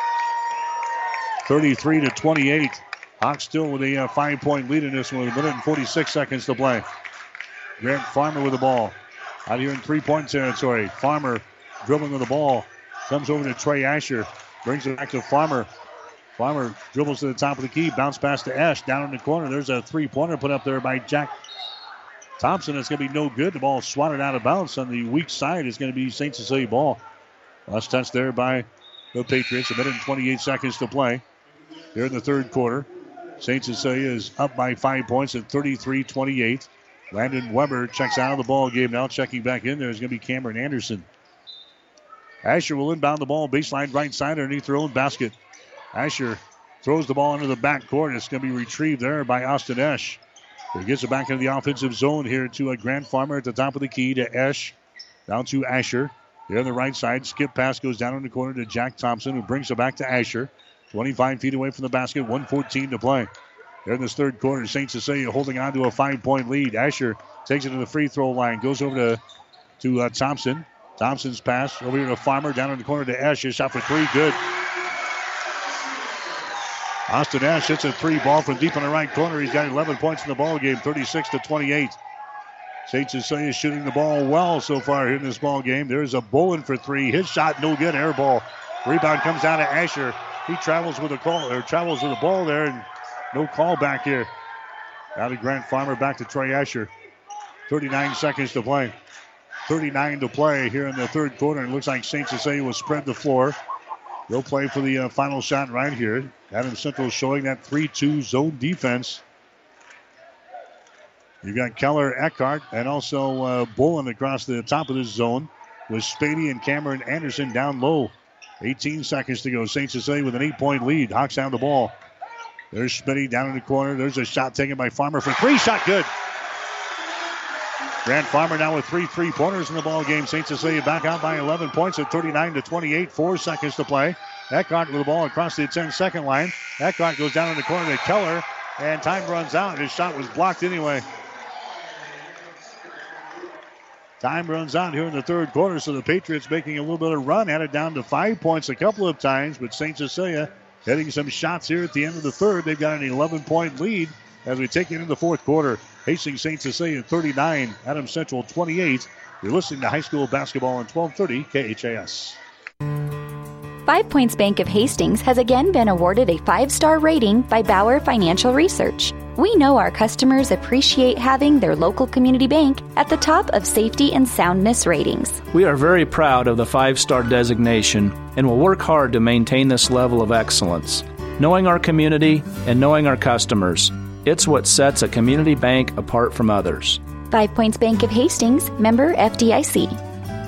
33-28. Hawks still with a 5-point lead in this one with 1 minute and 46 seconds to play. Grant Farmer with the ball. Out here in 3-point territory. Farmer dribbling with the ball. Comes over to Trey Asher. Brings it back to Farmer. Farmer dribbles to the top of the key. Bounce pass to Esch. Down in the corner. There's a 3-pointer put up there by Jack Thompson. It's going to be no good. The ball swatted out of bounds. On the weak side is going to be St. Cecilia ball. Last touch there by the Patriots. 1 minute and 28 seconds to play. Here in the third quarter. St. Cecilia is up by 5 points at 33-28. Landon Weber checks out of the ball game now. Checking back in there is going to be Cameron Anderson. Asher will inbound the ball baseline right side underneath their own basket. Asher throws the ball into the back court. It's going to be retrieved there by Austin Esch. He gets it back into the offensive zone here to a Grant Farmer at the top of the key to Esch. Down to Asher. Here on the right side. Skip pass goes down in the corner to Jack Thompson, who brings it back to Asher. 25 feet away from the basket. 1:14 to play. There in this third quarter, St. Cecilia holding on to a 5-point lead. Asher takes it to the free throw line. Goes over to Thompson. Thompson's pass over here to Farmer. Down in the corner to Esch. His shot for three. Good. Austin Esch hits a three ball from deep in the right corner. He's got 11 points in the ball game. 36-28. St. Cecilia shooting the ball well so far here in this ball game. There's a Bolin for three. His shot no good. Air ball. Rebound comes down to Asher. He travels with the ball there, and no call back here. Out of Grant Farmer, back to Trey Asher. 39 seconds to play. 39 to play here in the third quarter. And it looks like St. Cecilia will spread the floor. They'll play for the final shot right here. Adams Central showing that 3-2 zone defense. You've got Keller, Eckhart, and also Bolin across the top of this zone with Spady and Cameron Anderson down low. 18 seconds to go. St. Cecilia with an 8-point lead. Hawks down the ball. There's Spady down in the corner. There's a shot taken by Farmer for three. Shot good. Grant Farmer now with 3 3-pointers in the ball game. St. Cecilia back out by 11 points at 39-28. 4 seconds to play. Eckhart with the ball across the 10-second line. Eckhart goes down in the corner to Keller, and time runs out. His shot was blocked anyway. Time runs out here in the third quarter, so the Patriots making a little bit of run, had it down to 5 points a couple of times, but St. Cecilia hitting some shots here at the end of the third. They've got an 11-point lead as we take it into the fourth quarter. Hastings St. Cecilia 39, Adams Central 28. You're listening to high school basketball on 1230 KHAS. 5 Points Bank of Hastings has again been awarded a 5-star rating by Bauer Financial Research. We know our customers appreciate having their local community bank at the top of safety and soundness ratings. We are very proud of the 5-star designation and will work hard to maintain this level of excellence. Knowing our community and knowing our customers, it's what sets a community bank apart from others. 5 Points Bank of Hastings, member FDIC.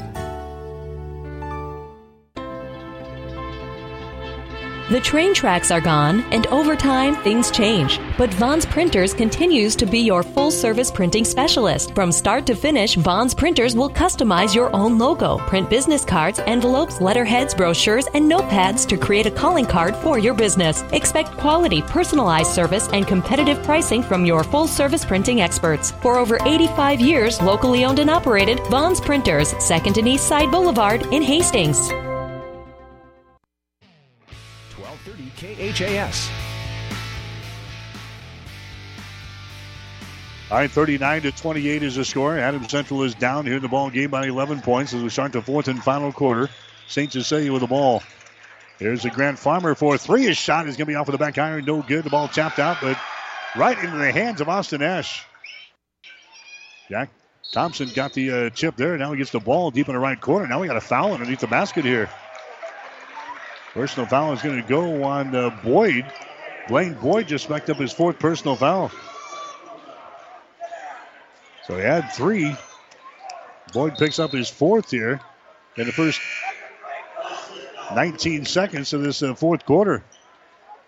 The train tracks are gone, and over time, things change. But Vaughn's Printers continues to be your full-service printing specialist. From start to finish, Vaughn's Printers will customize your own logo, print business cards, envelopes, letterheads, brochures, and notepads to create a calling card for your business. Expect quality, personalized service, and competitive pricing from your full-service printing experts. For over 85 years, locally owned and operated, Vaughn's Printers, 2nd and East Side Boulevard in Hastings. KHAS. All right, 39-28 is the score. Adams Central is down here in the ball game by 11 points as we start the fourth and final quarter. St. Cecilia with the ball. There's a Grant Farmer for three. His shot is going to be off of the back iron. No good. The ball tapped out, but right into the hands of Austin Esch. Jack Thompson got the chip there. Now he gets the ball deep in the right corner. Now we got a foul underneath the basket here. Personal foul is going to go on Boyd. Blaine Boyd just backed up his fourth personal foul. So he had 3. Boyd picks up his fourth here in the first 19 seconds of this fourth quarter.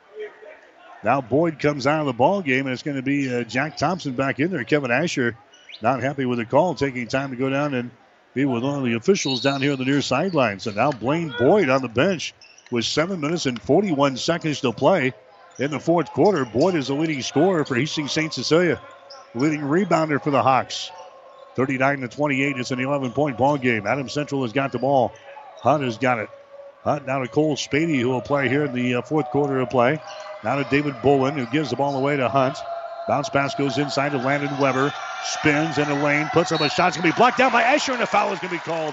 Now Boyd comes out of the ball game, and it's going to be Jack Thompson back in there. Kevin Asher not happy with the call, taking time to go down and be with one of the officials down here on the near sideline. So now Blaine Boyd on the bench with 7 minutes and 41 seconds to play in the fourth quarter. Boyd is the leading scorer for Hastings St. Cecilia, leading rebounder for the Hawks. 39-28. It's an 11-point ball game. Adams Central has got the ball. Hunt has got it. Hunt now to Cole Spady, who will play here in the fourth quarter of play. Now to David Bolin, who gives the ball away to Hunt. Bounce pass goes inside to Landon Weber. Spins in the lane, puts up a shot. It's going to be blocked down by Asher, and a foul is going to be called.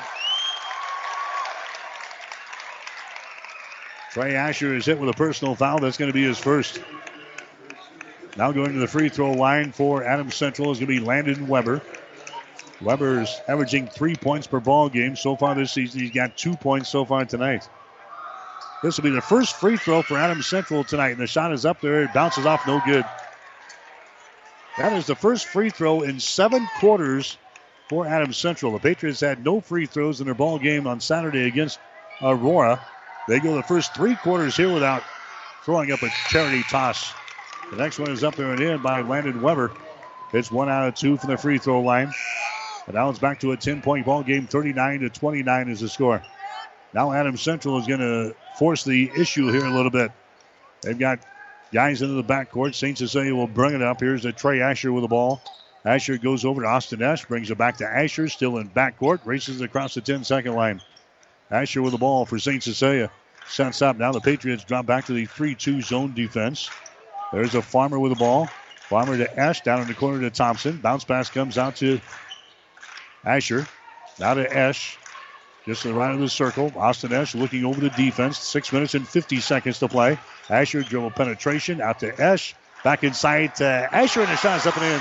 Trey Asher is hit with a personal foul. That's going to be his first. Now going to the free throw line for Adams Central is going to be Landon Weber. Weber's averaging 3 points per ball game so far this season. He's got 2 points so far tonight. This will be the first free throw for Adams Central tonight, and the shot is up there. It bounces off, no good. That is the first free throw in 7 quarters for Adams Central. The Patriots had no free throws in their ball game on Saturday against Aurora. They go the first 3 quarters here without throwing up a charity toss. The next one is up there and in by Landon Weber. It's 1 out of 2 from the free throw line. And now it's back to a 10-point ball game. 39-29 is the score. Now Adams Central is going to force the issue here a little bit. They've got guys into the backcourt. St. Cecilia will bring it up. Here's a Trey Asher with the ball. Asher goes over to Austin Esch, brings it back to Asher, still in backcourt, races across the 10-second line. Asher with the ball for St. Cecilia. Sets up. Now the Patriots drop back to the 3-2 zone defense. There's a Farmer with the ball. Farmer to Esch, down in the corner to Thompson. Bounce pass comes out to Asher. Now to Esch. Just to the right of the circle. Austin Esch looking over the defense. 6 minutes and 50 seconds to play. Asher dribble penetration out to Esch. Back inside to Asher, and the shot is up and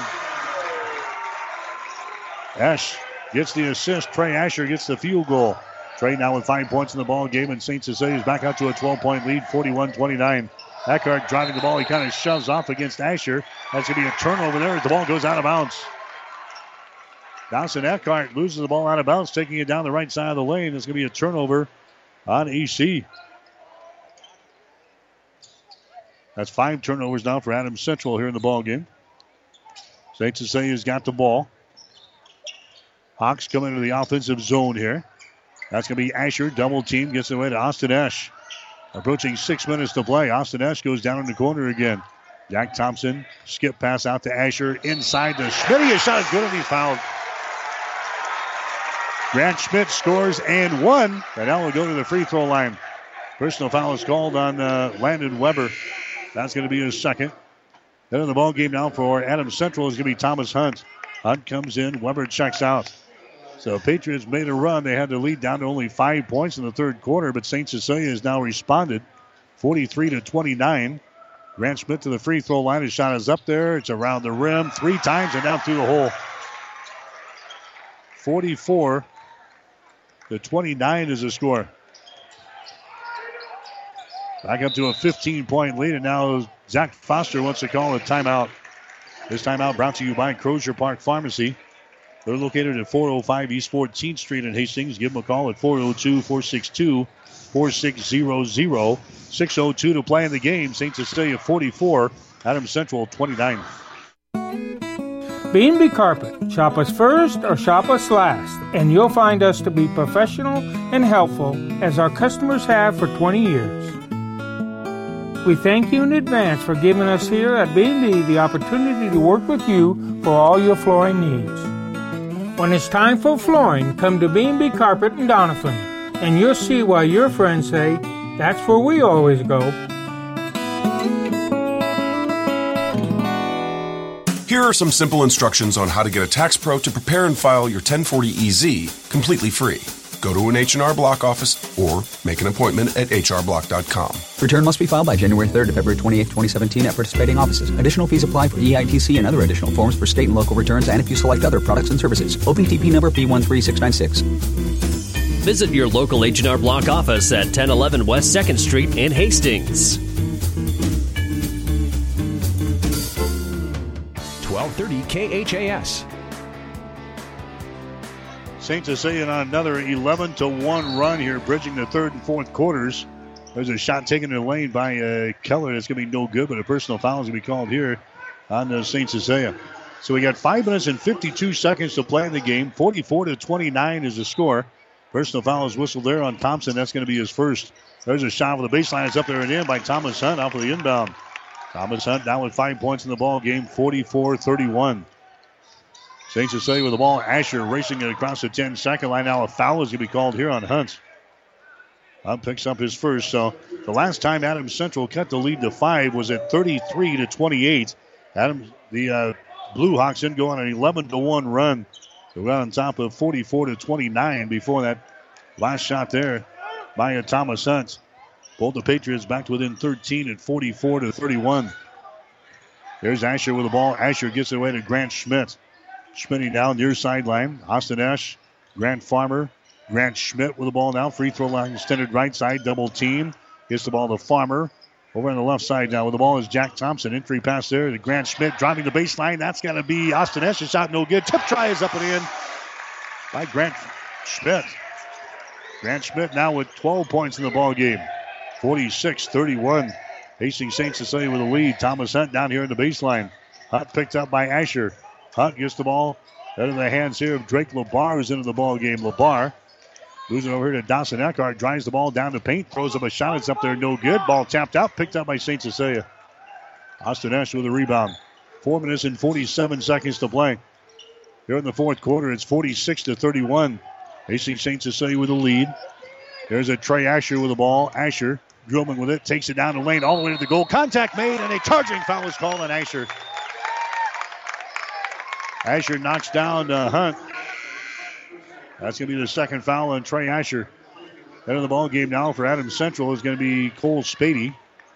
in. Esch gets the assist. Trey Asher gets the field goal. Trey now with 5 points in the ball game, and St. Cecilia is back out to a 12-point lead, 41-29. Eckhart driving the ball. He kind of shoves off against Asher. That's going to be a turnover there as the ball goes out of bounds. Dawson Eckhart loses the ball out of bounds, taking it down the right side of the lane. It's going to be a turnover on EC. That's 5 turnovers now for Adams Central here in the ball game. St. Cecilia's got the ball. Hawks come into the offensive zone here. That's going to be Asher, double team, gets it away to Austin Esch. Approaching 6 minutes to play. Austin Esch goes down in the corner again. Jack Thompson, skip pass out to Asher, inside to Schmidt. His shot is good and he's fouled. Grant Schmidt scores and one. And now we'll go to the free throw line. Personal foul is called on Landon Weber. That's going to be his second. Then in the ball game now for Adams Central is going to be Thomas Hunt. Hunt comes in. Weber checks out. So Patriots made a run. They had to lead down to only 5 points in the third quarter, but St. Cecilia has now responded 43-29. Grant Schmidt to the free throw line. His shot is up there. It's around the rim 3 times and down through the hole. 44-29 is the score. Back up to a 15-point lead, and now Zach Foster wants to call a timeout. This timeout brought to you by Crozier Park Pharmacy. They're located at 405 East 14th Street in Hastings. Give them a call at 402-462-4600. 6:02 to play in the game. St. Cecilia 44, Adams Central 29. B&B Carpet. Shop us first or shop us last, and you'll find us to be professional and helpful as our customers have for 20 years. We thank you in advance for giving us here at B&B the opportunity to work with you for all your flooring needs. When it's time for flooring, come to B&B Carpet in Doniphan, and you'll see why your friends say, that's where we always go. Here are some simple instructions on how to get a tax pro to prepare and file your 1040EZ completely free. Go to an H&R Block office or make an appointment at hrblock.com. Return must be filed by January 3rd to February 28th, 2017 at participating offices. Additional fees apply for EITC and other additional forms for state and local returns and if you select other products and services. OPTP number P13696. Visit your local H&R Block office at 1011 West 2nd Street in Hastings. 1230 KHAS. St. Cecilia on another 11-1 run here, bridging the third and fourth quarters. There's a shot taken in the lane by Keller. It's going to be no good, but a personal foul is going to be called here on St. Cecilia. So we got 5 minutes and 52 seconds to play in the game. 44-29 is the score. Personal foul is whistled there on Thompson. That's going to be his first. There's a shot for the baseline. It's up there and in by Thomas Hunt out for the inbound. Thomas Hunt down with 5 points in the ball game. 44-31. St. Cecilia with the ball. Asher racing it across the 10-second line. Now a foul is going to be called here on Hunt. Hunt picks up his first. So the last time Adams Central cut the lead to 5 was at 33-28. The Blue Hawks didn't go on an 11-1 run. They were on top of 44-29 before that last shot there by Thomas Hunt. Pulled the Patriots back to within 13 at 44-31. There's Asher with the ball. Asher gets it away to Grant Schmidt. Spinning down near sideline. Austin Esch, Grant Farmer, Grant Schmidt with the ball now. Free throw line extended right side. Double team. Gets the ball to Farmer. Over on the left side now with the ball is Jack Thompson. Entry pass there to Grant Schmidt driving the baseline. That's got to be Austin Esch. Shot no good. Tip try is up and in by Grant Schmidt. Grant Schmidt now with 12 points in the ball game. 46-31. Hastings St. Cecilia with a lead. Thomas Hunt down here in the baseline. Hunt picked up by Asher. Hunt gets the ball out of the hands here of Drake LeBar, who's into the ball game. LeBar moves it over here to Dawson Eckhart. Drives the ball down to paint. Throws up a shot. It's up there. No good. Ball tapped out. Picked up by St. Cecilia. Austin Esch with a rebound. 4 minutes and 47 seconds to play. Here in the fourth quarter, it's 46-31. Hastings St. Cecilia with the lead. There's a Trey Asher with the ball. Asher dribbling with it. Takes it down the lane all the way to the goal. Contact made, and a charging foul is called on Asher. Asher knocks down Hunt. That's going to be the second foul on Trey Asher. Head of the ball game now for Adams Central is going to be Cole Spady.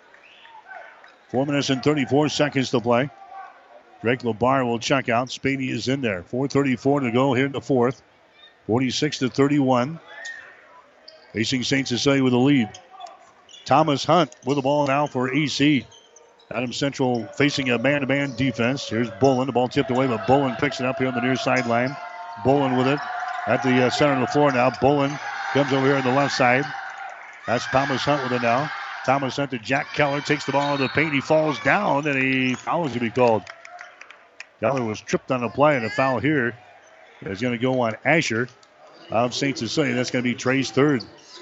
4 minutes and 34 seconds to play. Drake LeBar will check out. Spady is in there. 4:34 to go here in the fourth. 46-31. Hastings St. Cecilia with the lead. Thomas Hunt with the ball now for AC. Adams Central facing a man-to-man defense. Here's Bolin. The ball tipped away, but Bolin picks it up here on the near sideline. Bolin with it at the center of the floor now. Bolin comes over here on the left side. That's Thomas Hunt with it now. Thomas Hunt to Jack Keller. Takes the ball in the paint. He falls down, and a foul is going to be called. Keller was tripped on the play, and a foul here is going to go on Asher of St. Cecilia. That's going to be Trey's third.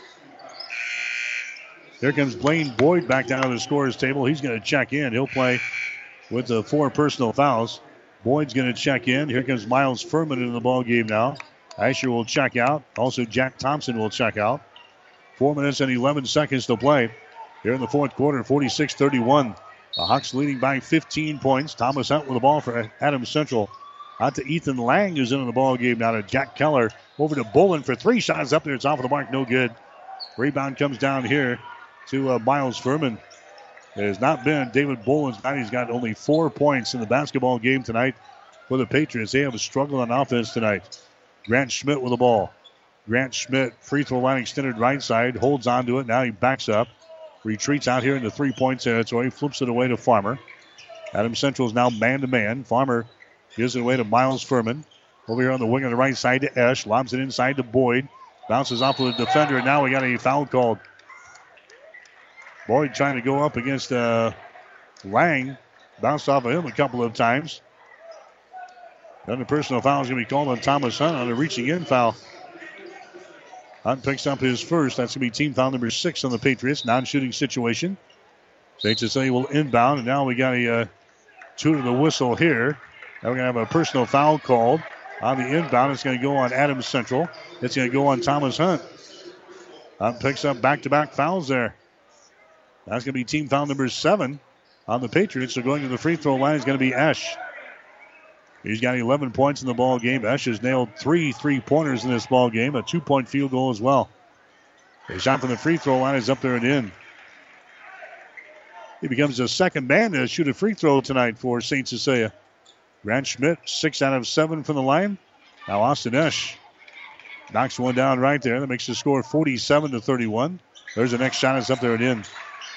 Here comes Blaine Boyd back down to the scorer's table. He's going to check in. He'll play with the 4 personal fouls. Boyd's going to check in. Here comes Miles Furman into the ball game now. Asher will check out. Also, Jack Thompson will check out. 4 minutes and 11 seconds to play here in the fourth quarter. 46-31. The Hawks leading by 15 points. Thomas Hunt with the ball for Adams Central. Out to Ethan Lang, who's into the ball game now to Jack Keller. Over to Bolin for 3 shots up there. It's off of the mark. No good. Rebound comes down here to Miles Furman. It has not been David Bolin's night. He's got only 4 points in the basketball game tonight for the Patriots. They have a struggle on offense tonight. Grant Schmidt with the ball. Grant Schmidt, free throw line extended right side, holds on to it. Now he backs up. Retreats out here in the 3-point territory. Flips it away to Farmer. Adams Central is now man-to-man. Farmer gives it away to Miles Furman. Over here on the wing on the right side to Esch. Lobs it inside to Boyd. Bounces off with the defender, and now we got a foul called. Boyd trying to go up against Lang. Bounced off of him a couple of times. Then the personal foul is going to be called on Thomas Hunt on a reaching in foul. Hunt picks up his first. That's going to be team foul number 6 on the Patriots. Non-shooting situation. St. Cecilia will inbound, and now we got a toot of the whistle here. Now we're going to have a personal foul called on the inbound. It's going to go on Adams Central. It's going to go on Thomas Hunt. Hunt picks up back-to-back fouls there. That's going to be team foul number 7 on the Patriots. So going to the free throw line is going to be Esch. He's got 11 points in the ball game. Esch has nailed 3 3-pointers in this ball game, a 2-point field goal as well. The shot from the free throw line is up there and in. He becomes the second man to shoot a free throw tonight for St. Cecilia. Grant Schmidt, 6 out of 7 from the line. Now Austin Esch knocks one down right there. That makes the score 47-31. There's the next shot. It's up there and in.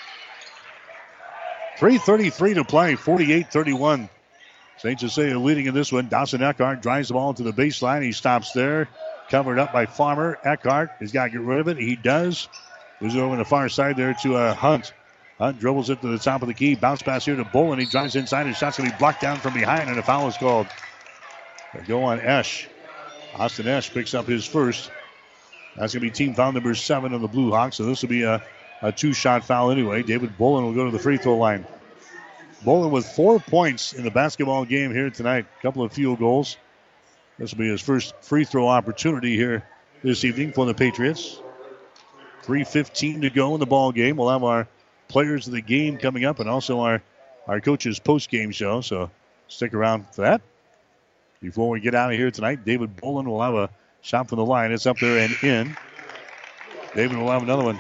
3:33 to play, 48-31. St. Cecilia leading in this one. Dawson Eckhart drives the ball to the baseline. He stops there. Covered up by Farmer. Eckhart has got to get rid of it. He does. Moves it over on the far side there to Hunt. Hunt dribbles it to the top of the key. Bounce pass here to Bolin. He drives inside. His shot's going to be blocked down from behind, and a foul is called. They go on Esch. Austin Esch picks up his first. That's going to be team foul number 7 on the Blue Hawks, so this will be a 2-shot foul anyway. David Bolin will go to the free throw line. Bolin with 4 points in the basketball game here tonight. A couple of field goals. This will be his first free throw opportunity here this evening for the Patriots. 3:15 to go in the ball game. We'll have our players of the game coming up and also our coach's post-game show, so stick around for that. Before we get out of here tonight, David Bolin will have a shot from the line. It's up there and in. David will have another one.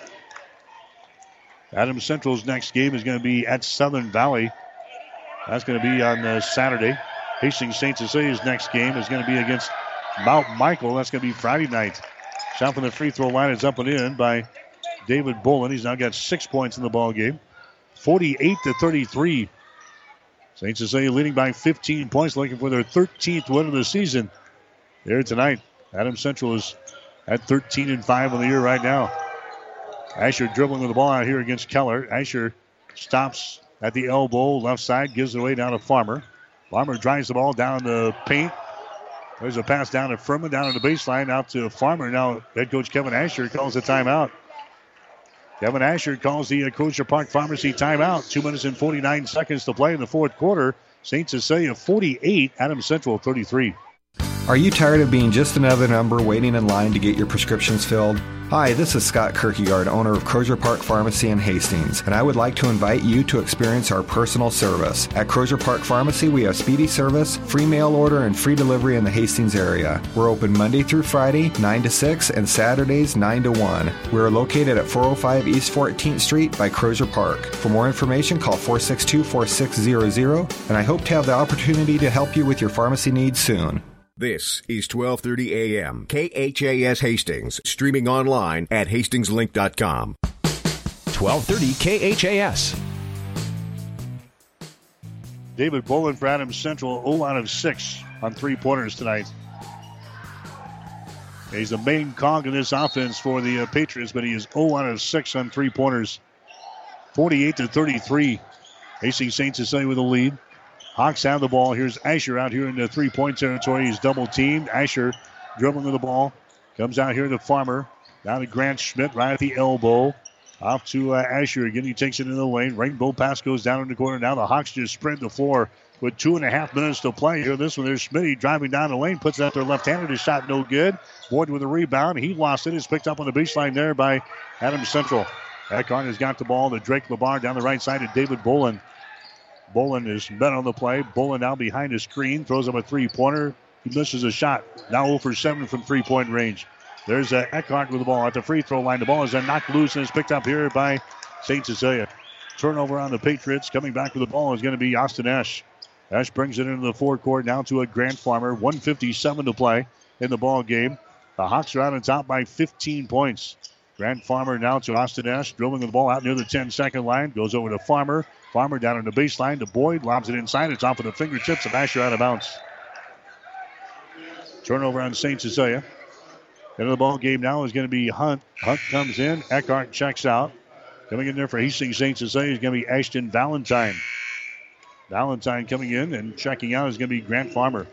Adams Central's next game is going to be at Southern Valley. That's going to be on Saturday. Hastings St. Cecilia's next game is going to be against Mount Michael. That's going to be Friday night. Shot from the free throw line is up and in by David Bolin. He's now got 6 points in the ball game. 48-33. St. Cecilia leading by 15 points, looking for their 13th win of the season there tonight. Adams Central is at 13-5 on the year right now. Asher dribbling with the ball out here against Keller. Asher stops at the elbow, left side, gives it away down to Farmer. Farmer drives the ball down the paint. There's a pass down to Furman, down on the baseline, out to Farmer. Now head coach Kevin Asher calls a timeout. Kevin Asher calls the Crozier Park Pharmacy timeout. 2 minutes and 49 seconds to play in the fourth quarter. St. Cecilia 48, Adams Central 33. Are you tired of being just another number waiting in line to get your prescriptions filled? Hi, this is Scott Kierkegaard, owner of Crozier Park Pharmacy in Hastings, and I would like to invite you to experience our personal service. At Crozier Park Pharmacy, we have speedy service, free mail order, and free delivery in the Hastings area. We're open Monday through Friday, 9 to 6, and Saturdays, 9 to 1. We're located at 405 East 14th Street by Crozier Park. For more information, call 462-4600, and I hope to have the opportunity to help you with your pharmacy needs soon. This is 1230 AM, KHAS Hastings, streaming online at hastingslink.com. 1230 KHAS. David Bolin for Adams Central, 0 out of 6 on three-pointers tonight. He's the main cog in this offense for the Patriots, but he is 0 out of 6 on three-pointers. 48-33. Hastings St. Cecilia with the lead. Hawks have the ball. Here's Asher out here in the three-point territory. He's double-teamed. Asher dribbling with the ball. Comes out here to Farmer. Down to Grant Schmidt right at the elbow. Off to Asher again. He takes it into the lane. Rainbow pass goes down in the corner. Now the Hawks just spread the floor with 2.5 minutes to play here. This one, there's Schmidt driving down the lane. Puts it out there left-handed. His shot no good. Boyd with a rebound. He lost it. It's picked up on the baseline there by Adams Central. Eckhart has got the ball to Drake Labar down the right side to David Bolin. Bolin is met on the play. Bolin now behind the screen. Throws up a three-pointer. He misses a shot. Now 0 for 7 from three-point range. There's Eckhart with the ball at the free throw line. The ball is then knocked loose and is picked up here by St. Cecilia. Turnover on the Patriots. Coming back with the ball is going to be Austin Esch. Esch brings it into the forecourt now to a Grant Farmer. 1:57 to play in the ball game. The Hawks are out on top by 15 points. Grant Farmer now to Austin Esch. Dribbling the ball out near the 10-second line. Goes over to Farmer. Farmer down on the baseline to Boyd. Lobs it inside. It's off of the fingertips of Asher out of bounds. Turnover on St. Cecilia. Into the ball game now is going to be Hunt. Hunt comes in. Eckhart checks out. Coming in there for Hastings St. Cecilia is going to be Ashton Valentine. Valentine coming in and checking out is going to be Grant Farmer.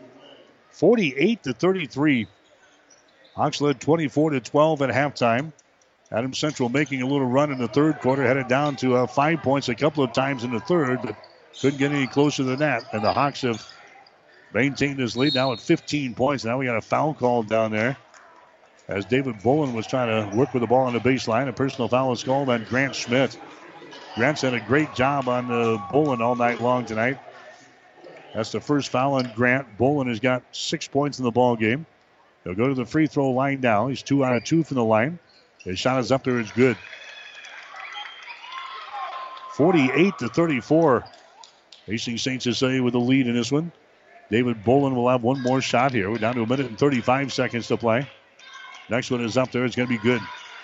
48-33. Hawks led 24-12 at halftime. Adams Central making a little run in the third quarter, headed down to 5 points a couple of times in the third, but couldn't get any closer than that. And the Hawks have maintained this lead now at 15 points. Now we got a foul called down there as David Bolin was trying to work with the ball on the baseline. A personal foul is called on Grant Schmidt. Grant's had a great job on Bolin all night long tonight. That's the first foul on Grant. Bolin has got 6 points in the ball game. He'll go to the free throw line now. He's 2 out of 2 from the line. His shot is up there. It's good. 48-34. Hastings St. Cecilia with the lead in this one. David Bolin will have one more shot here. We're down to 1 minute and 35 seconds to play. Next one is up there. It's going to be good.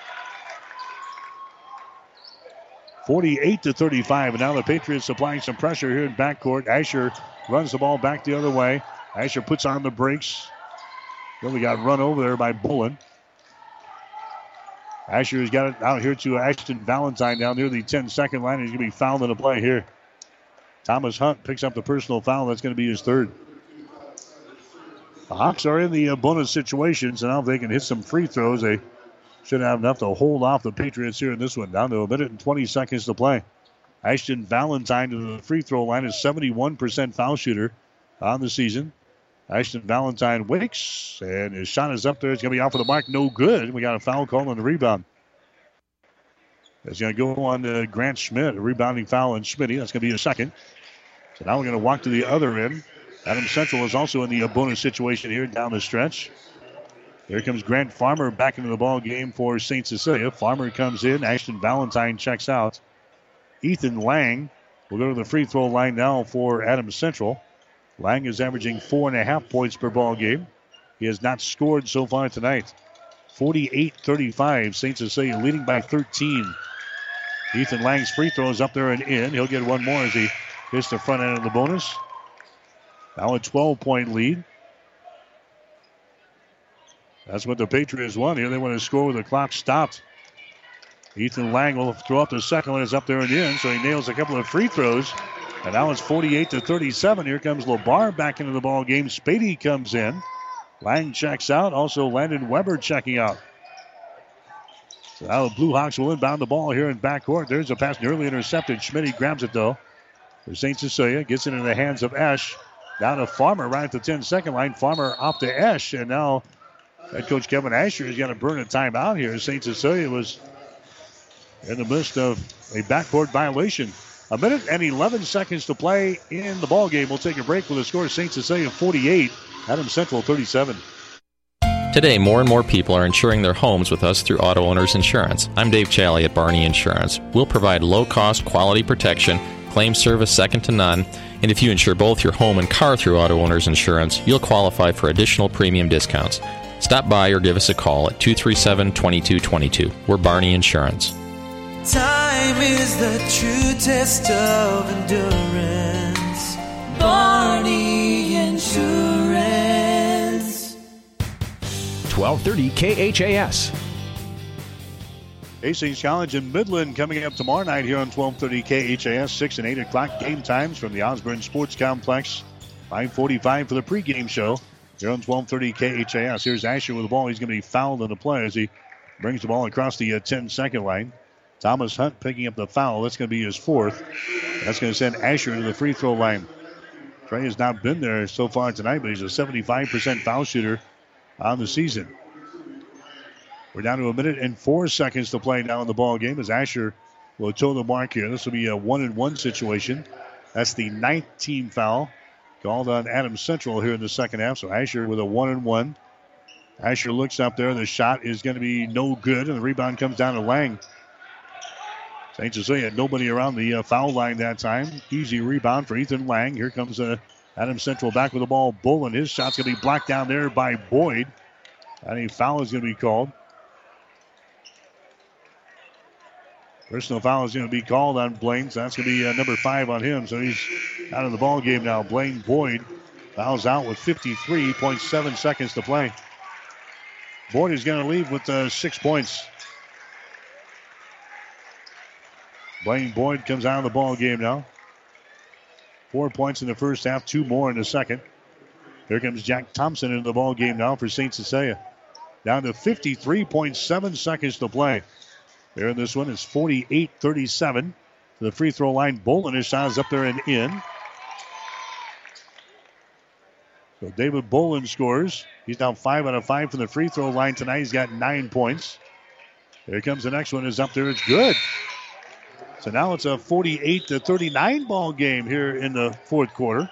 48-35. And now the Patriots applying some pressure here in backcourt. Asher runs the ball back the other way. Asher puts on the brakes. Then we got run over there by Bolin. Asher has got it out here to Ashton Valentine down near the 10-second line. He's going to be fouled in the play here. Thomas Hunt picks up the personal foul. That's going to be his third. The Hawks are in the bonus situation, so now if they can hit some free throws, they should have enough to hold off the Patriots here in this one. Down to 1 minute and 20 seconds to play. Ashton Valentine to the free throw line is 71% foul shooter on the season. Ashton Valentine wakes, and his shot is up there. It's going to be off of the mark. No good. We got a foul call on the rebound. It's going to go on to Grant Schmidt. A rebounding foul on Schmidt. That's going to be a second. So now we're going to walk to the other end. Adams Central is also in the bonus situation here down the stretch. Here comes Grant Farmer back into the ball game for St. Cecilia. Farmer comes in. Ashton Valentine checks out. Ethan Lang will go to the free throw line now for Adams Central. Lang is averaging 4.5 points per ball game. He has not scored so far tonight. 48-35. St. Cecilia leading by 13. Ethan Lang's free throw is up there and in. He'll get one more as he hits the front end of the bonus. Now a 12-point lead. That's what the Patriots want here. They want to score with the clock stopped. Ethan Lang will throw up the second one. It's up there and in, so he nails a couple of free throws. And now it's 48-37. Here comes LeBar back into the ball game. Spady comes in. Lang checks out. Also Landon Weber checking out. So now the Blue Hawks will inbound the ball here in backcourt. There's a pass nearly intercepted. Schmidt grabs it though. For St. Cecilia. Gets it into the hands of Esch. Down to Farmer right at the 10-second line. Farmer off to Esch. And now head coach Kevin Asher has got to burn a timeout here. St. Cecilia was in the midst of a backcourt violation. 1 minute and 11 seconds to play in the ball game. We'll take a break with a score of St. Cecilia 48, Adams Central 37. Today, more and more people are insuring their homes with us through Auto Owners Insurance. I'm Dave Challey at Barney Insurance. We'll provide low-cost, quality protection, claim service second to none, and if you insure both your home and car through Auto Owners Insurance, you'll qualify for additional premium discounts. Stop by or give us a call at 237-2222. We're Barney Insurance. Time is the true test of endurance. Barney Insurance. 1230 KHAS. Hastings College in Midland coming up tomorrow night here on 1230 KHAS. 6 and 8 o'clock game times from the Osborne Sports Complex. 5:45 for the pregame show here on 1230 KHAS. Here's Asher with the ball. He's going to be fouled on the play as he brings the ball across the 10-second line. Thomas Hunt picking up the foul. That's going to be his fourth. That's going to send Asher to the free throw line. Trey has not been there so far tonight, but he's a 75% foul shooter on the season. We're down to 1 minute and 4 seconds to play now in the ball game as Asher will toe the mark here. This will be a 1-and-1 situation. That's the 9th team foul called on Adams Central here in the second half. So Asher with a 1-and-1. Asher looks up there. The shot is going to be no good, and the rebound comes down to Lang. St. Cecilia had nobody around the foul line that time. Easy rebound for Ethan Lang. Here comes Adams Central back with the ball. Bullen, his shot's going to be blocked down there by Boyd. And a foul is going to be called. Personal foul is going to be called on Blaine, so that's going to be number 5 on him. So he's out of the ball game now. Blaine Boyd fouls out with 53.7 seconds to play. Boyd is going to leave with 6 points. Blaine Boyd comes out of the ball game now. 4 points in the first half, 2 more in the second. Here comes Jack Thompson into the ball game now for St. Cecilia. Down to 53.7 seconds to play. There in this one is 48-37. To the free throw line, Bolin, his shot is up there and in. So David Bolin scores. He's now 5 out of 5 from the free throw line tonight. He's got 9 points. Here comes the next one. Is up there. It's good. So now it's a 48-39 ball game here in the fourth quarter.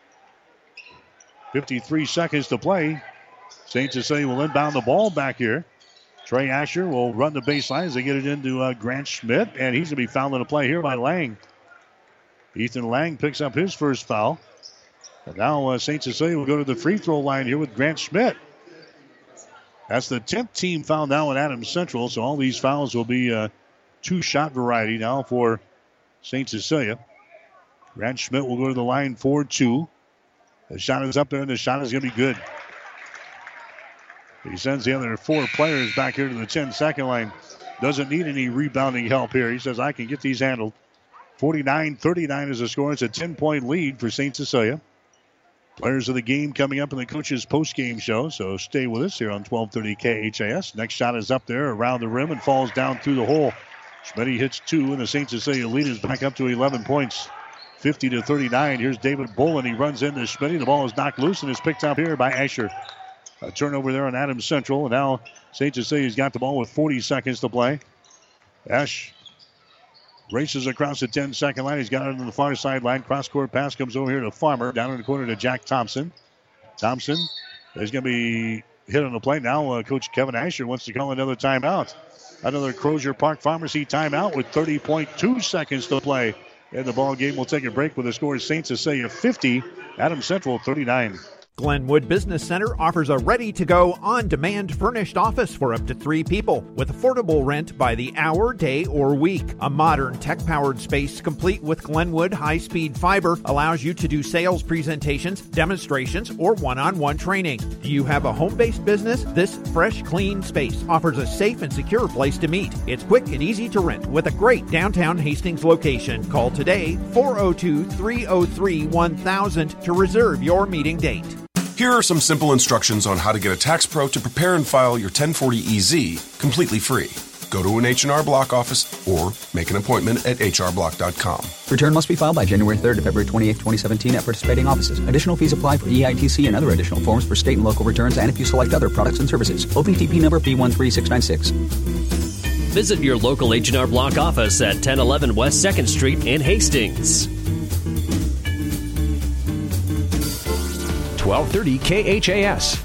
53 seconds to play. St. Cecilia will inbound the ball back here. Trey Asher will run the baseline as they get it into Grant Schmidt, and he's going to be fouled in the play here by Lang. Ethan Lang picks up his first foul. And now St. Cecilia will go to the free throw line here with Grant Schmidt. That's the 10th team foul now at Adams Central, so all these fouls will be two-shot variety now for St. Cecilia. Grant Schmidt will go to the line for 2. The shot is up there, and the shot is going to be good. He sends the other 4 players back here to the 10-second line. doesn't need any rebounding help here. He says, I can get these handled. 49-39 is the score. It's a 10-point lead for St. Cecilia. Players of the game coming up in the coach's post-game show, so stay with us here on 1230 KHAS. Next shot is up there around the rim and falls down through the hole. Schmitty hits 2, and the St. Cecilia lead is back up to 11 points, 50-39. Here's David Bolin. He runs into Schmitty. The ball is knocked loose and is picked up here by Asher. A turnover there on Adams Central, and now St. Cecilia's got the ball with 40 seconds to play. Ash races across the 10-second line. He's got it on the far sideline. Cross-court pass comes over here to Farmer. Down in the corner to Jack Thompson. Thompson is going to be hit on the play. Now Coach Kevin Asher wants to call another timeout. Another Crozier Park Pharmacy timeout with 30.2 seconds to play in the ball game. We'll take a break with the score St. Cecilia 50, Adams Central 39. Glenwood Business Center offers a ready-to-go, on-demand furnished office for up to 3 people with affordable rent by the hour, day, or week. A modern tech-powered space complete with Glenwood high-speed fiber allows you to do sales presentations, demonstrations, or one-on-one training. Do you have a home-based business? This fresh, clean space offers a safe and secure place to meet. It's quick and easy to rent with a great downtown Hastings location. Call today, 402-303-1000 to reserve your meeting date. Here are some simple instructions on how to get a tax pro to prepare and file your 1040EZ completely free. Go to an H&R Block office or make an appointment at hrblock.com. Return must be filed by January 3rd to February 28th, 2017 at participating offices. Additional fees apply for EITC and other additional forms for state and local returns and if you select other products and services. OPTP number B13696. Visit your local H&R Block office at 1011 West 2nd Street in Hastings. 1230 KHAS.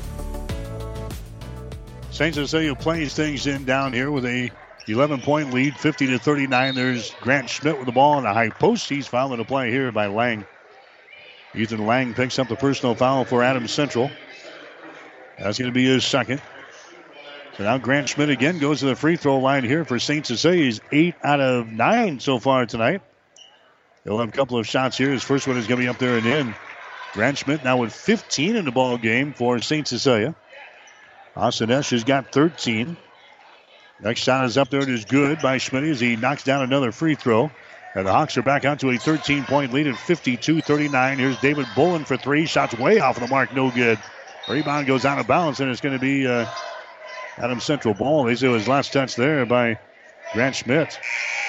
St. Cecilia plays things in down here with a 11-point lead, 50-39. There's Grant Schmidt with the ball in the high post. He's fouling a play here by Lang. Ethan Lang picks up the personal foul for Adams Central. That's going to be his second. So now Grant Schmidt again goes to the free throw line here for St. Cecilia. He's 8 out of 9 so far tonight. He'll have a couple of shots here. His first one is going to be up there and in. Grant Schmidt now with 15 in the ball game for St. Cecilia. Austin Esch has got 13. Next shot is up there. It is good by Schmidt as he knocks down another free throw. And the Hawks are back out to a 13-point lead at 52-39. Here's David Bolin for 3. Shots way off the mark. No good. Rebound goes out of bounds, and it's going to be Adams Central ball. They say it was last touch there by Grant Schmidt.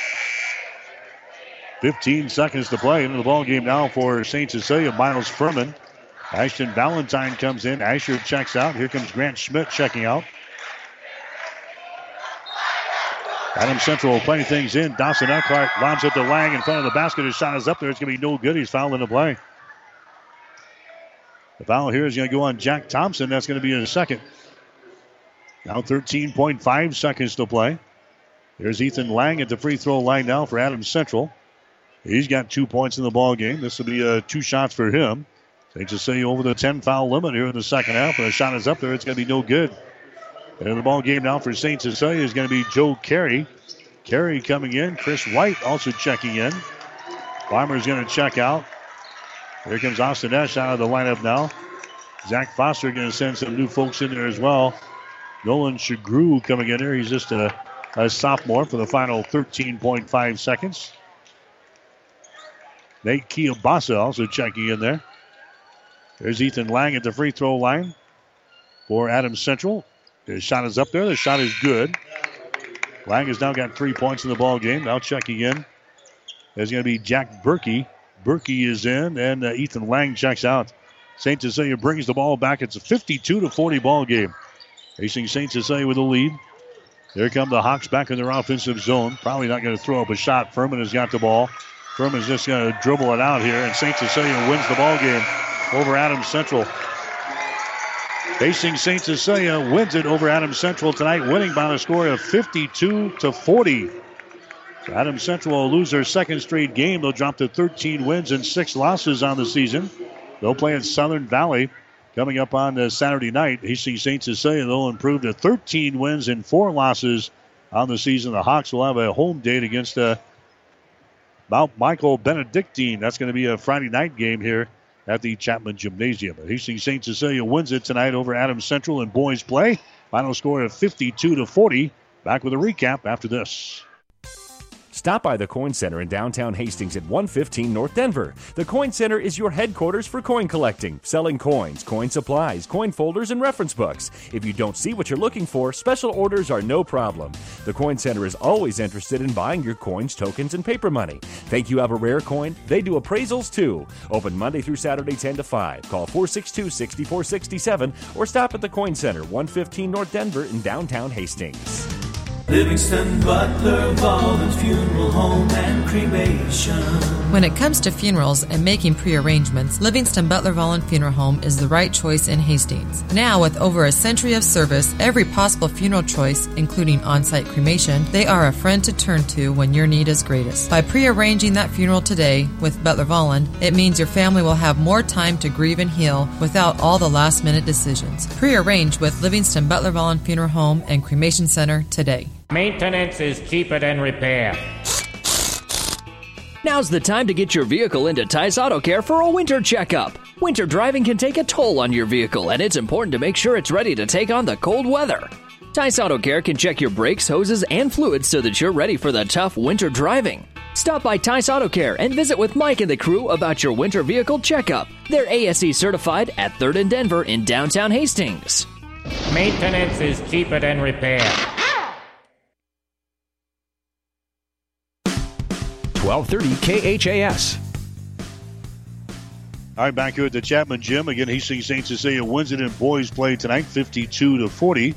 15 seconds to play into the ball game now for St. Cecilia. Miles Furman. Ashton Valentine comes in. Asher checks out. Here comes Grant Schmidt checking out. Adams Central playing things in. Dawson Eckhart lobs it to Lang in front of the basket. His shot is up there. It's going to be no good. He's fouled in the play. The foul here is going to go on Jack Thompson. That's going to be his second. Now 13.5 seconds to play. There's Ethan Lang at the free throw line now for Adams Central. He's got 2 points in the ball game. This will be 2 shots for him. St. Cecilia over the 10-foul limit here in the second half. And the shot is up there. It's going to be no good. And in the ball game now for St. Cecilia is going to be Joe Carey. Carey coming in. Chris White also checking in. Farmer's going to check out. Here comes Austin Esch out of the lineup now. Zach Foster going to send some new folks in there as well. Nolan Shagru coming in here. He's just a sophomore for the final 13.5 seconds. Nate Kielbasa also checking in there. There's Ethan Lang at the free throw line for Adams Central. His shot is up there. The shot is good. Lang has now got 3 points in the ball game. Now checking in. There's going to be Jack Berkey. Berkey is in, and Ethan Lang checks out. St. Cecilia brings the ball back. It's a 52-40 ball game. Facing St. Cecilia with the lead. Here come the Hawks back in their offensive zone. Probably not going to throw up a shot. Furman has got the ball. Furman's just going to dribble it out here, and St. Cecilia wins the ball game over Adams Central. Facing St. Cecilia wins it over Adams Central tonight, winning by a score of 52-40. So Adams Central will lose their second straight game. They'll drop to 13 wins and 6 losses on the season. They'll play at Southern Valley coming up on Saturday night. Hastings St. Cecilia, they'll improve to 13 wins and 4 losses on the season. The Hawks will have a home date against Mount Michael Benedictine. That's going to be a Friday night game here at the Chapman Gymnasium. Hastings St. Cecilia wins it tonight over Adams Central in boys play. Final score of 52-40. Back with a recap after this. Stop by the Coin Center in downtown Hastings at 115 North Denver. The Coin Center is your headquarters for coin collecting, selling coins, coin supplies, coin folders, and reference books. If you don't see what you're looking for, special orders are no problem. The Coin Center is always interested in buying your coins, tokens, and paper money. Think you have a rare coin? They do appraisals too. Open Monday through Saturday 10 to 5. Call 462-6467 or stop at the Coin Center, 115 North Denver in downtown Hastings. Livingston Butler Volvin Funeral Home and Cremation. When it comes to funerals and making pre-arrangements, Livingston Butler Volvin Funeral Home is the right choice in Hastings. Now, with over a century of service, every possible funeral choice, including on-site cremation, they are a friend to turn to when your need is greatest. By pre-arranging that funeral today with Butler Volvin, it means your family will have more time to grieve and heal without all the last-minute decisions. Pre-arrange with Livingston Butler Volvin Funeral Home and Cremation Center today. Maintenance is cheaper than repair. Now's the time to get your vehicle into Tice Auto Care for a winter checkup. Winter driving can take a toll on your vehicle, and it's important to make sure it's ready to take on the cold weather. Tice Auto Care can check your brakes, hoses, and fluids so that you're ready for the tough winter driving. Stop by Tice Auto Care and visit with Mike and the crew about your winter vehicle checkup. They're ASE certified at 3rd and Denver in downtown Hastings. Maintenance is cheaper than repair. 1230 KHAS. All right, back here at the Chapman Gym. Again, Hastings St. Cecilia wins it in boys play tonight, 52-40.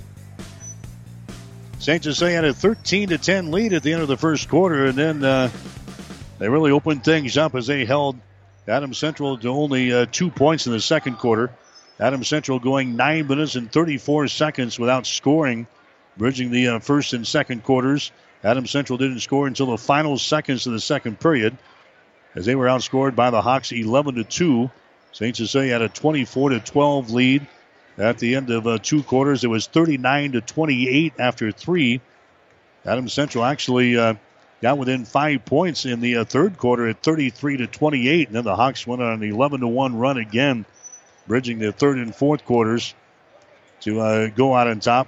St. Cecilia had a 13-10 lead at the end of the first quarter, and then they really opened things up as they held Adams Central to only 2 points in the second quarter. Adams Central going 9 minutes and 34 seconds without scoring, bridging the first and second quarters. Adams Central didn't score until the final seconds of the second period, as they were outscored by the Hawks 11-2. St. Cecilia had a 24-12 lead at the end of 2 quarters. It was 39-28 after 3. Adams Central actually got within 5 points in the third quarter at 33-28, and then the Hawks went on an 11-1 run again, bridging the third and fourth quarters to go out on top,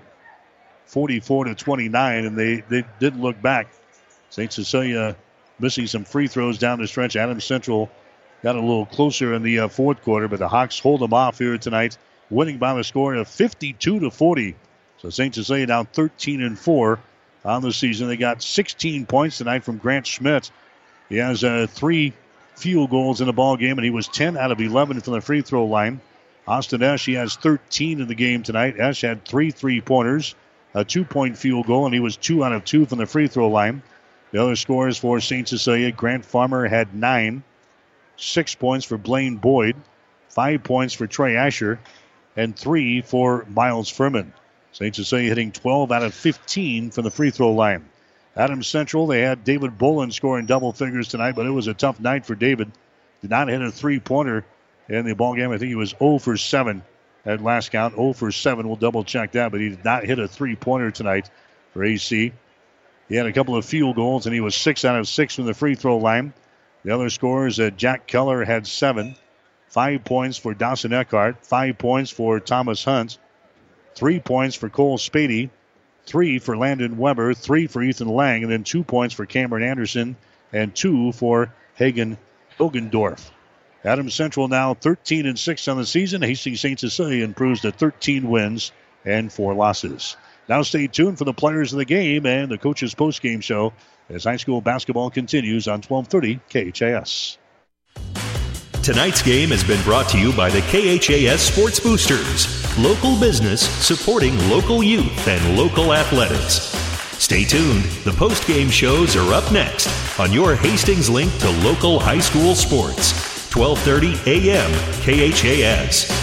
44-29, and they didn't look back. St. Cecilia missing some free throws down the stretch. Adams Central got a little closer in the fourth quarter, but the Hawks hold them off here tonight, winning by the score of 52-40. So St. Cecilia down 13-4 on the season. They got 16 points tonight from Grant Schmidt. He has 3 field goals in the ball game, and he was 10 out of 11 from the free throw line. Austin Esch, he has 13 in the game tonight. Esch had 3 3-pointers, a 2-point field goal, and he was 2 out of 2 from the free throw line. The other scores for St. Cecilia: Grant Farmer had 9, 6 points for Blaine Boyd, 5 points for Trey Asher, and 3 for Miles Furman. St. Cecilia hitting 12 out of 15 from the free throw line. Adams Central, they had David Bolin scoring double figures tonight, but it was a tough night for David. Did not hit a 3-pointer in the ball game. I think he was 0 for 7 at last count. 0 for 7. We'll double check that, but he did not hit a 3-pointer tonight for AC. He had a couple of field goals, and he was 6 out of 6 from the free throw line. The other scores, Jack Keller had 7. 5 points for Dawson Eckhart. 5 points for Thomas Hunt. 3 points for Cole Spady. 3 for Landon Weber. 3 for Ethan Lang. And then 2 points for Cameron Anderson. And 2 for Hagen Hilgendorf. Adams Central now 13-6 on the season. Hastings St. Cecilia improves to 13 wins and 4 losses. Now stay tuned for the players of the game and the coach's postgame show as high school basketball continues on 1230 KHAS. Tonight's game has been brought to you by the KHAS Sports Boosters, local business supporting local youth and local athletics. Stay tuned. The postgame shows are up next on your Hastings link to local high school sports. 1230 AM KHAS.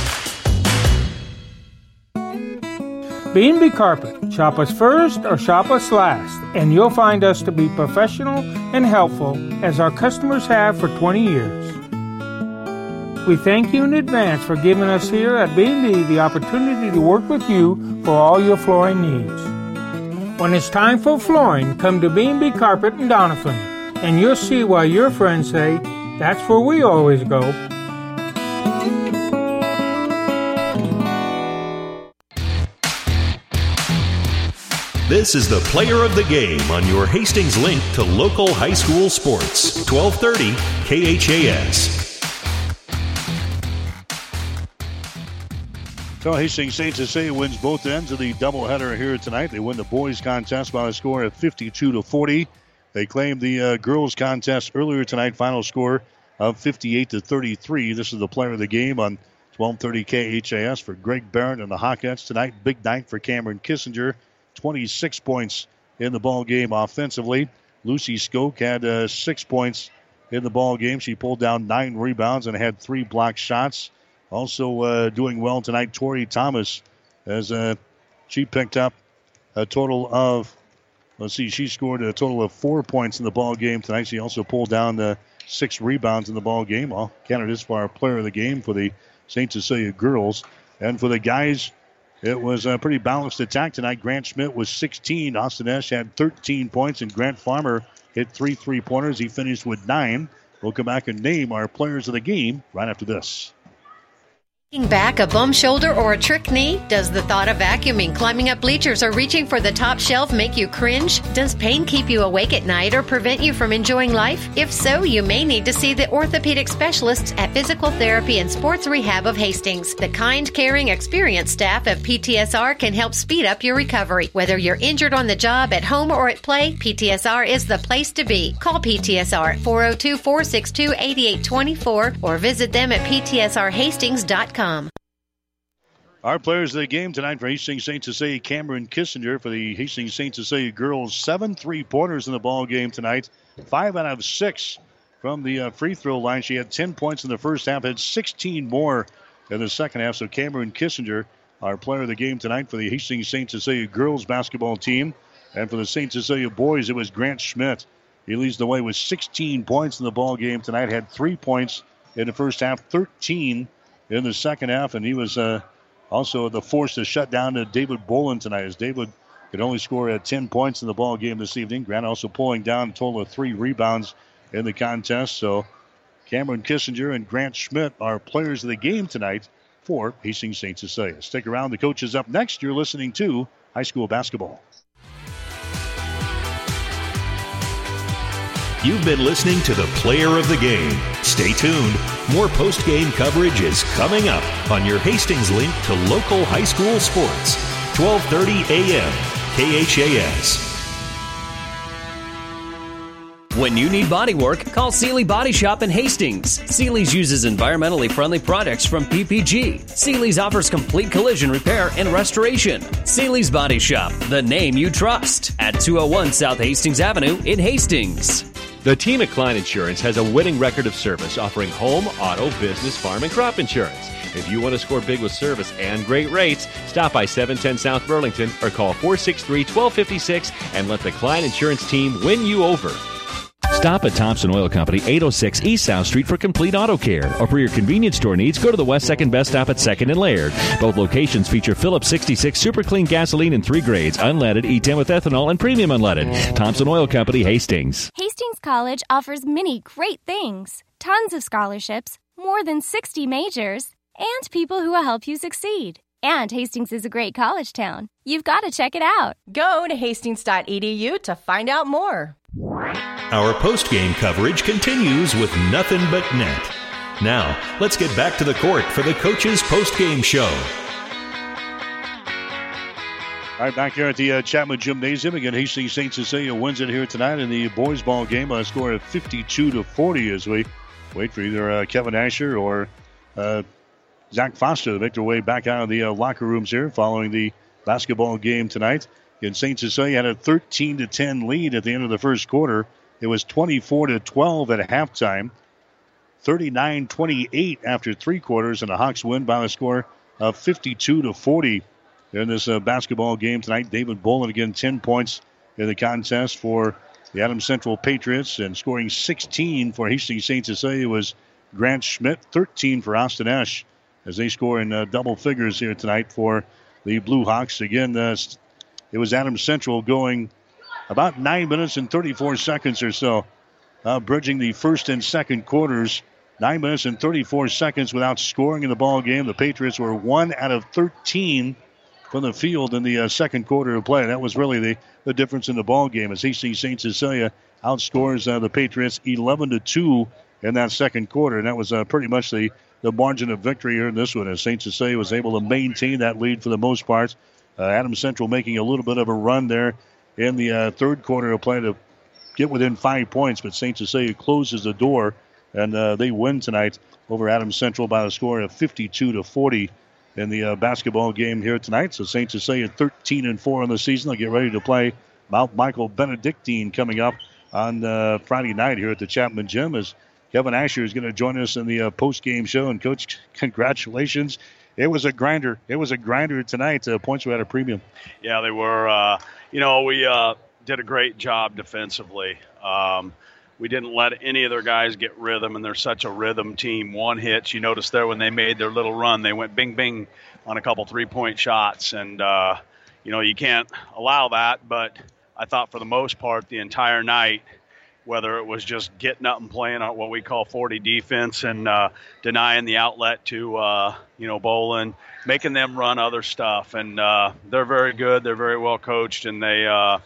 B&B Carpet. Shop us first or shop us last, and you'll find us to be professional and helpful as our customers have for 20 years. We thank you in advance for giving us here at B&B the opportunity to work with you for all your flooring needs. When it's time for flooring, come to B&B Carpet in Doniphan, and you'll see why your friends say, that's where we always go. This is the Player of the Game on your Hastings link to local high school sports. 1230 KHAS. So Hastings St. Cecilia wins both ends of the doubleheader here tonight. They win the boys contest by a score of 52-40. They claimed the girls contest earlier tonight, final score of 58-33. This is the Player of the Game on 1230 KHAS for Greg Barrett and the Hawkettes tonight. Big night for Cameron Kissinger. 26 points in the ball game offensively. Lucy Skoke had 6 points in the ball game. She pulled down 9 rebounds and had 3 blocked shots. Also doing well tonight, Tori Thomas, as she picked up a total of, she scored a total of 4 points in the ball game tonight. She also pulled down 6 rebounds in the ball game. All candidates for our Player of the Game for the St. Cecilia girls. And for the guys, it was a pretty balanced attack tonight. Grant Schmidt was 16. Austin Esch had 13 points, and Grant Farmer hit 3 3-pointers. He finished with 9. We'll come back and name our Players of the Game right after this. Aching back, a bum shoulder, or a trick knee? Does the thought of vacuuming, climbing up bleachers, or reaching for the top shelf make you cringe? Does pain keep you awake at night or prevent you from enjoying life? If so, you may need to see the orthopedic specialists at Physical Therapy and Sports Rehab of Hastings. The kind, caring, experienced staff of PTSR can help speed up your recovery. Whether you're injured on the job, at home, or at play, PTSR is the place to be. Call PTSR at 402-462-8824 or visit them at ptsrhastings.com. Our players of the game tonight for Hastings St. Cecilia, Cameron Kissinger for the Hastings St. Cecilia girls. 7 3-pointers in the ball game tonight. 5 out of 6 from the free throw line. She had 10 points in the first half, had 16 more in the second half. So Cameron Kissinger, our player of the game tonight for the Hastings St. Cecilia girls basketball team. And for the St. Cecilia boys, it was Grant Schmidt. He leads the way with 16 points in the ball game tonight. Had 3 points in the first half, 13 in the second half, and he was also the force to shut down David Boland tonight, as David could only score 10 points in the ball game this evening. Grant also pulling down a total of 3 rebounds in the contest. So Cameron Kissinger and Grant Schmidt are players of the game tonight for Hastings St. Cecilia. Stick around. The coach is up next. You're listening to High School Basketball. You've been listening to the Player of the Game. Stay tuned. More post-game coverage is coming up on your Hastings link to local high school sports. 1230 a.m. KHAS. When you need body work, call Seeley Body Shop in Hastings. Seeley's uses environmentally friendly products from PPG. Seeley's offers complete collision repair and restoration. Seeley's Body Shop, the name you trust, at 201 South Hastings Avenue in Hastings. The team at Klein Insurance has a winning record of service, offering home, auto, business, farm, and crop insurance. If you want to score big with service and great rates, stop by 710 South Burlington or call 463-1256 and let the Klein Insurance team win you over. Stop at Thompson Oil Company, 806 East South Street for complete auto care. Or for your convenience store needs, go to the West 2nd Best Stop at 2nd and Laird. Both locations feature Phillips 66 Super Clean gasoline in 3 grades, unleaded, E10 with ethanol, and premium unleaded. Thompson Oil Company, Hastings. Hastings College offers many great things. Tons of scholarships, more than 60 majors, and people who will help you succeed. And Hastings is a great college town. You've got to check it out. Go to hastings.edu to find out more. Our post-game coverage continues with Nothing But Net. Now, let's get back to the court for the coach's post-game show. All right, back here at the Chapman Gymnasium. Again, Hastings St. Cecilia wins it here tonight in the boys' ball game. A score of 52-40 as we wait for either Kevin Asher or Zach Foster to make their way back out of the locker rooms here following the basketball game tonight. And St. Cecilia had a 13-10 lead at the end of the first quarter. It was 24-12 at halftime. 39-28 after 3 quarters, and the Hawks win by the score of 52-40 in this basketball game tonight. David Boland again 10 points in the contest for the Adams Central Patriots, and scoring 16 for Hastings St. Cecilia was Grant Schmidt, 13 for Austin Esch, as they score in double figures here tonight for the Blue Hawks. Again, it was Adams Central going about 9 minutes and 34 seconds or so, bridging the first and second quarters. 9 minutes and 34 seconds without scoring in the ball game. The Patriots were 1 out of 13 from the field in the second quarter of play. That was really the difference in the ball game as Hastings St. Cecilia outscores the Patriots 11-2 in that second quarter. And that was pretty much the margin of victory here in this one as St. Cecilia was able to maintain that lead for the most part. Adams Central making a little bit of a run there in the third quarter of play to get within 5 points, but St. Cecilia closes the door, and they win tonight over Adams Central by a score of 52-40 in the basketball game here tonight. So St. Cecilia 13-4 in the season. They'll get ready to play Mount Michael Benedictine coming up on Friday night here at the Chapman Gym as Kevin Asher is going to join us in the post-game show. And, Coach, congratulations. It was a grinder. It was a grinder tonight. Points were at a premium. Yeah, they were. We did a great job defensively. We didn't let any of their guys get rhythm, and they're such a rhythm team. One hit, you noticed there when they made their little run, they went bing, bing on a couple three-point shots. And, you can't allow that. But I thought for the most part the entire night, whether it was just getting up and playing on what we call 40 defense and denying the outlet to, Bolin, making them run other stuff. And they're very good. They're very well coached, and they,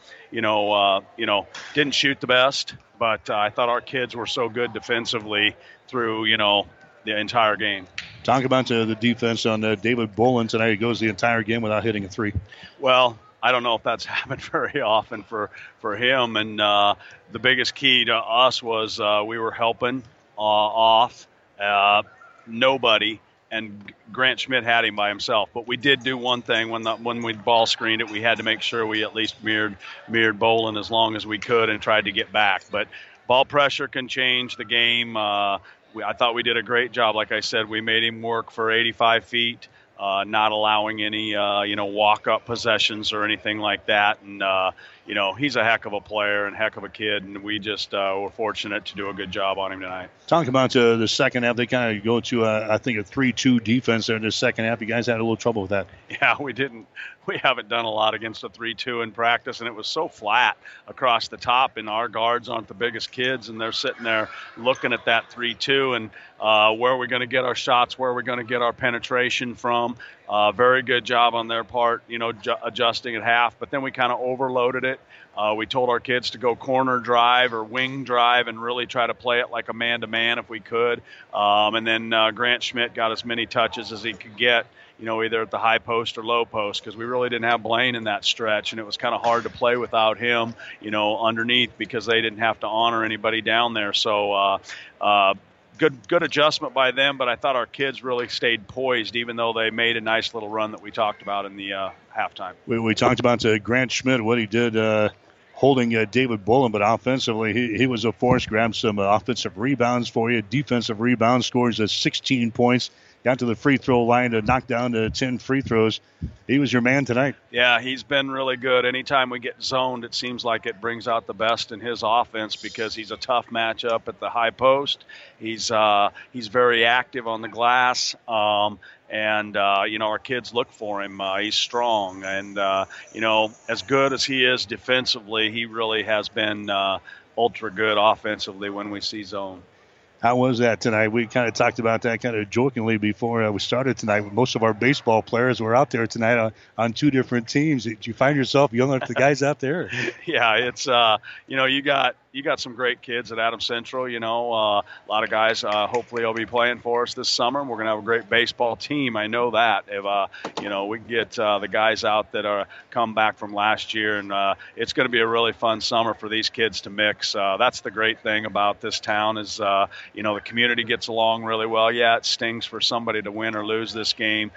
didn't shoot the best. But I thought our kids were so good defensively through, the entire game. Talk about the defense on David Bolin tonight. He goes the entire game without hitting a three. Well, I don't know if that's happened very often for him. And the biggest key to us was we were helping off nobody, and Grant Schmidt had him by himself. But we did do one thing when we ball screened it, we had to make sure we at least mirrored Bolin as long as we could and tried to get back. But ball pressure can change the game. I thought we did a great job. Like I said, we made him work for 85 feet. Not allowing any, walk-up possessions or anything like that. And, he's a heck of a player and heck of a kid, and we just were fortunate to do a good job on him tonight. Talk about the second half. They kind of go to, I think, a 3-2 defense there in the second half. You guys had a little trouble with that. Yeah, we didn't. We haven't done a lot against a 3-2 in practice, and it was so flat across the top, and our guards aren't the biggest kids, and they're sitting there looking at that 3-2 and where are we going to get our shots, where are we going to get our penetration from. Very good job on their part, adjusting at half, but then we kind of overloaded it. We told our kids to go corner drive or wing drive and really try to play it like a man-to-man if we could. And then Grant Schmidt got as many touches as he could get, either at the high post or low post, because we really didn't have Blaine in that stretch, and it was kind of hard to play without him, underneath, because they didn't have to honor anybody down there. So good adjustment by them, but I thought our kids really stayed poised, even though they made a nice little run that we talked about in the halftime. We talked about Grant Schmidt, what he did holding David Bolin, but offensively he was a force. Grabbed some offensive rebounds for you, defensive rebounds, scores 16 points. Got to the free throw line to knock down 10 free throws. He was your man tonight. Yeah, he's been really good. Anytime we get zoned, it seems like it brings out the best in his offense because he's a tough matchup at the high post. He's very active on the glass. And our kids look for him. He's strong. And, as good as he is defensively, he really has been ultra good offensively when we see zone. How was that tonight? We kind of talked about that kind of jokingly before we started tonight. Most of our baseball players were out there tonight on two different teams. Did you find yourself yelling at the guys out there? Yeah, it's you got some great kids at Adams Central. A lot of guys hopefully will be playing for us this summer. We're going to have a great baseball team. I know that. If we can get the guys out that are come back from last year, and it's going to be a really fun summer for these kids to mix. That's the great thing about this town is the community gets along really well. Yeah, it stings for somebody to win or lose this game.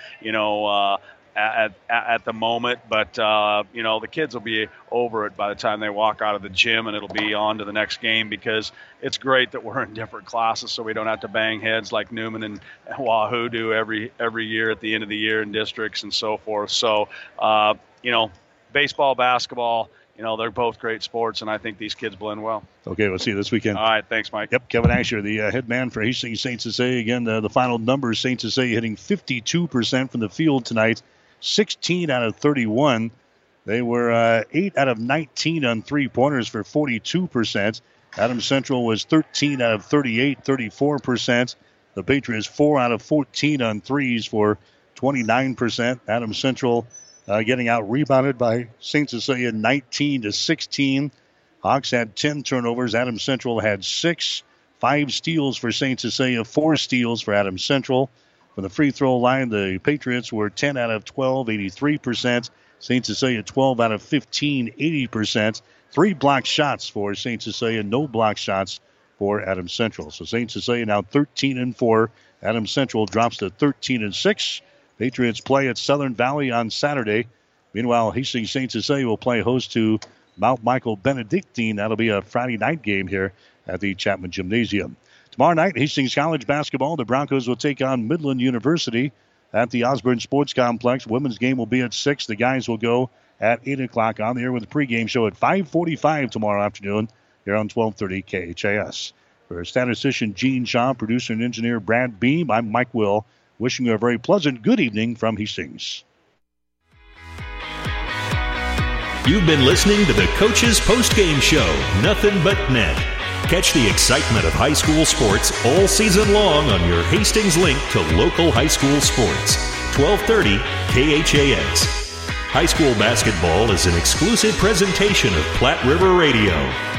At the moment, but the kids will be over it by the time they walk out of the gym, and it'll be on to the next game because it's great that we're in different classes so we don't have to bang heads like Newman and Wahoo do every year at the end of the year in districts and so forth. So baseball, basketball, they're both great sports, and I think these kids blend well. Okay, we'll see you this weekend. All right, thanks, Mike. Yep, Kevin Asher, the head man for Hastings St. Cecilia. Again, the final numbers, St. Cecilia hitting 52% from the field tonight, 16 out of 31. They were 8 out of 19 on three-pointers for 42%. Adams Central was 13 out of 38, 34%. The Patriots 4 out of 14 on threes for 29%. Adams Central getting out rebounded by St. Cecilia 19-16. Hawks had 10 turnovers. Adams Central had 6. 5 steals for St. Cecilia, 4 steals for Adams Central. From the free throw line, the Patriots were 10 out of 12, 83%. St. Cecilia 12 out of 15, 80%. 3 blocked shots for St. Cecilia, no blocked shots for Adams Central. So St. Cecilia now 13-4. Adams Central drops to 13-6. Patriots play at Southern Valley on Saturday. Meanwhile, Hastings St. Cecilia will play host to Mount Michael Benedictine. That'll be a Friday night game here at the Chapman Gymnasium. Tomorrow night, Hastings College basketball. The Broncos will take on Midland University at the Osborne Sports Complex. Women's game will be at 6. The guys will go at 8 o'clock on the air with a pregame show at 5:45 tomorrow afternoon here on 1230 KHAS. For statistician Gene Shaw, producer and engineer Brad Beam, I'm Mike Will, wishing you a very pleasant good evening from Hastings. You've been listening to the Coach's Postgame Show, Nothing But Net. Catch the excitement of high school sports all season long on your Hastings link to local high school sports. 1230 KHAS. High school basketball is an exclusive presentation of Platte River Radio.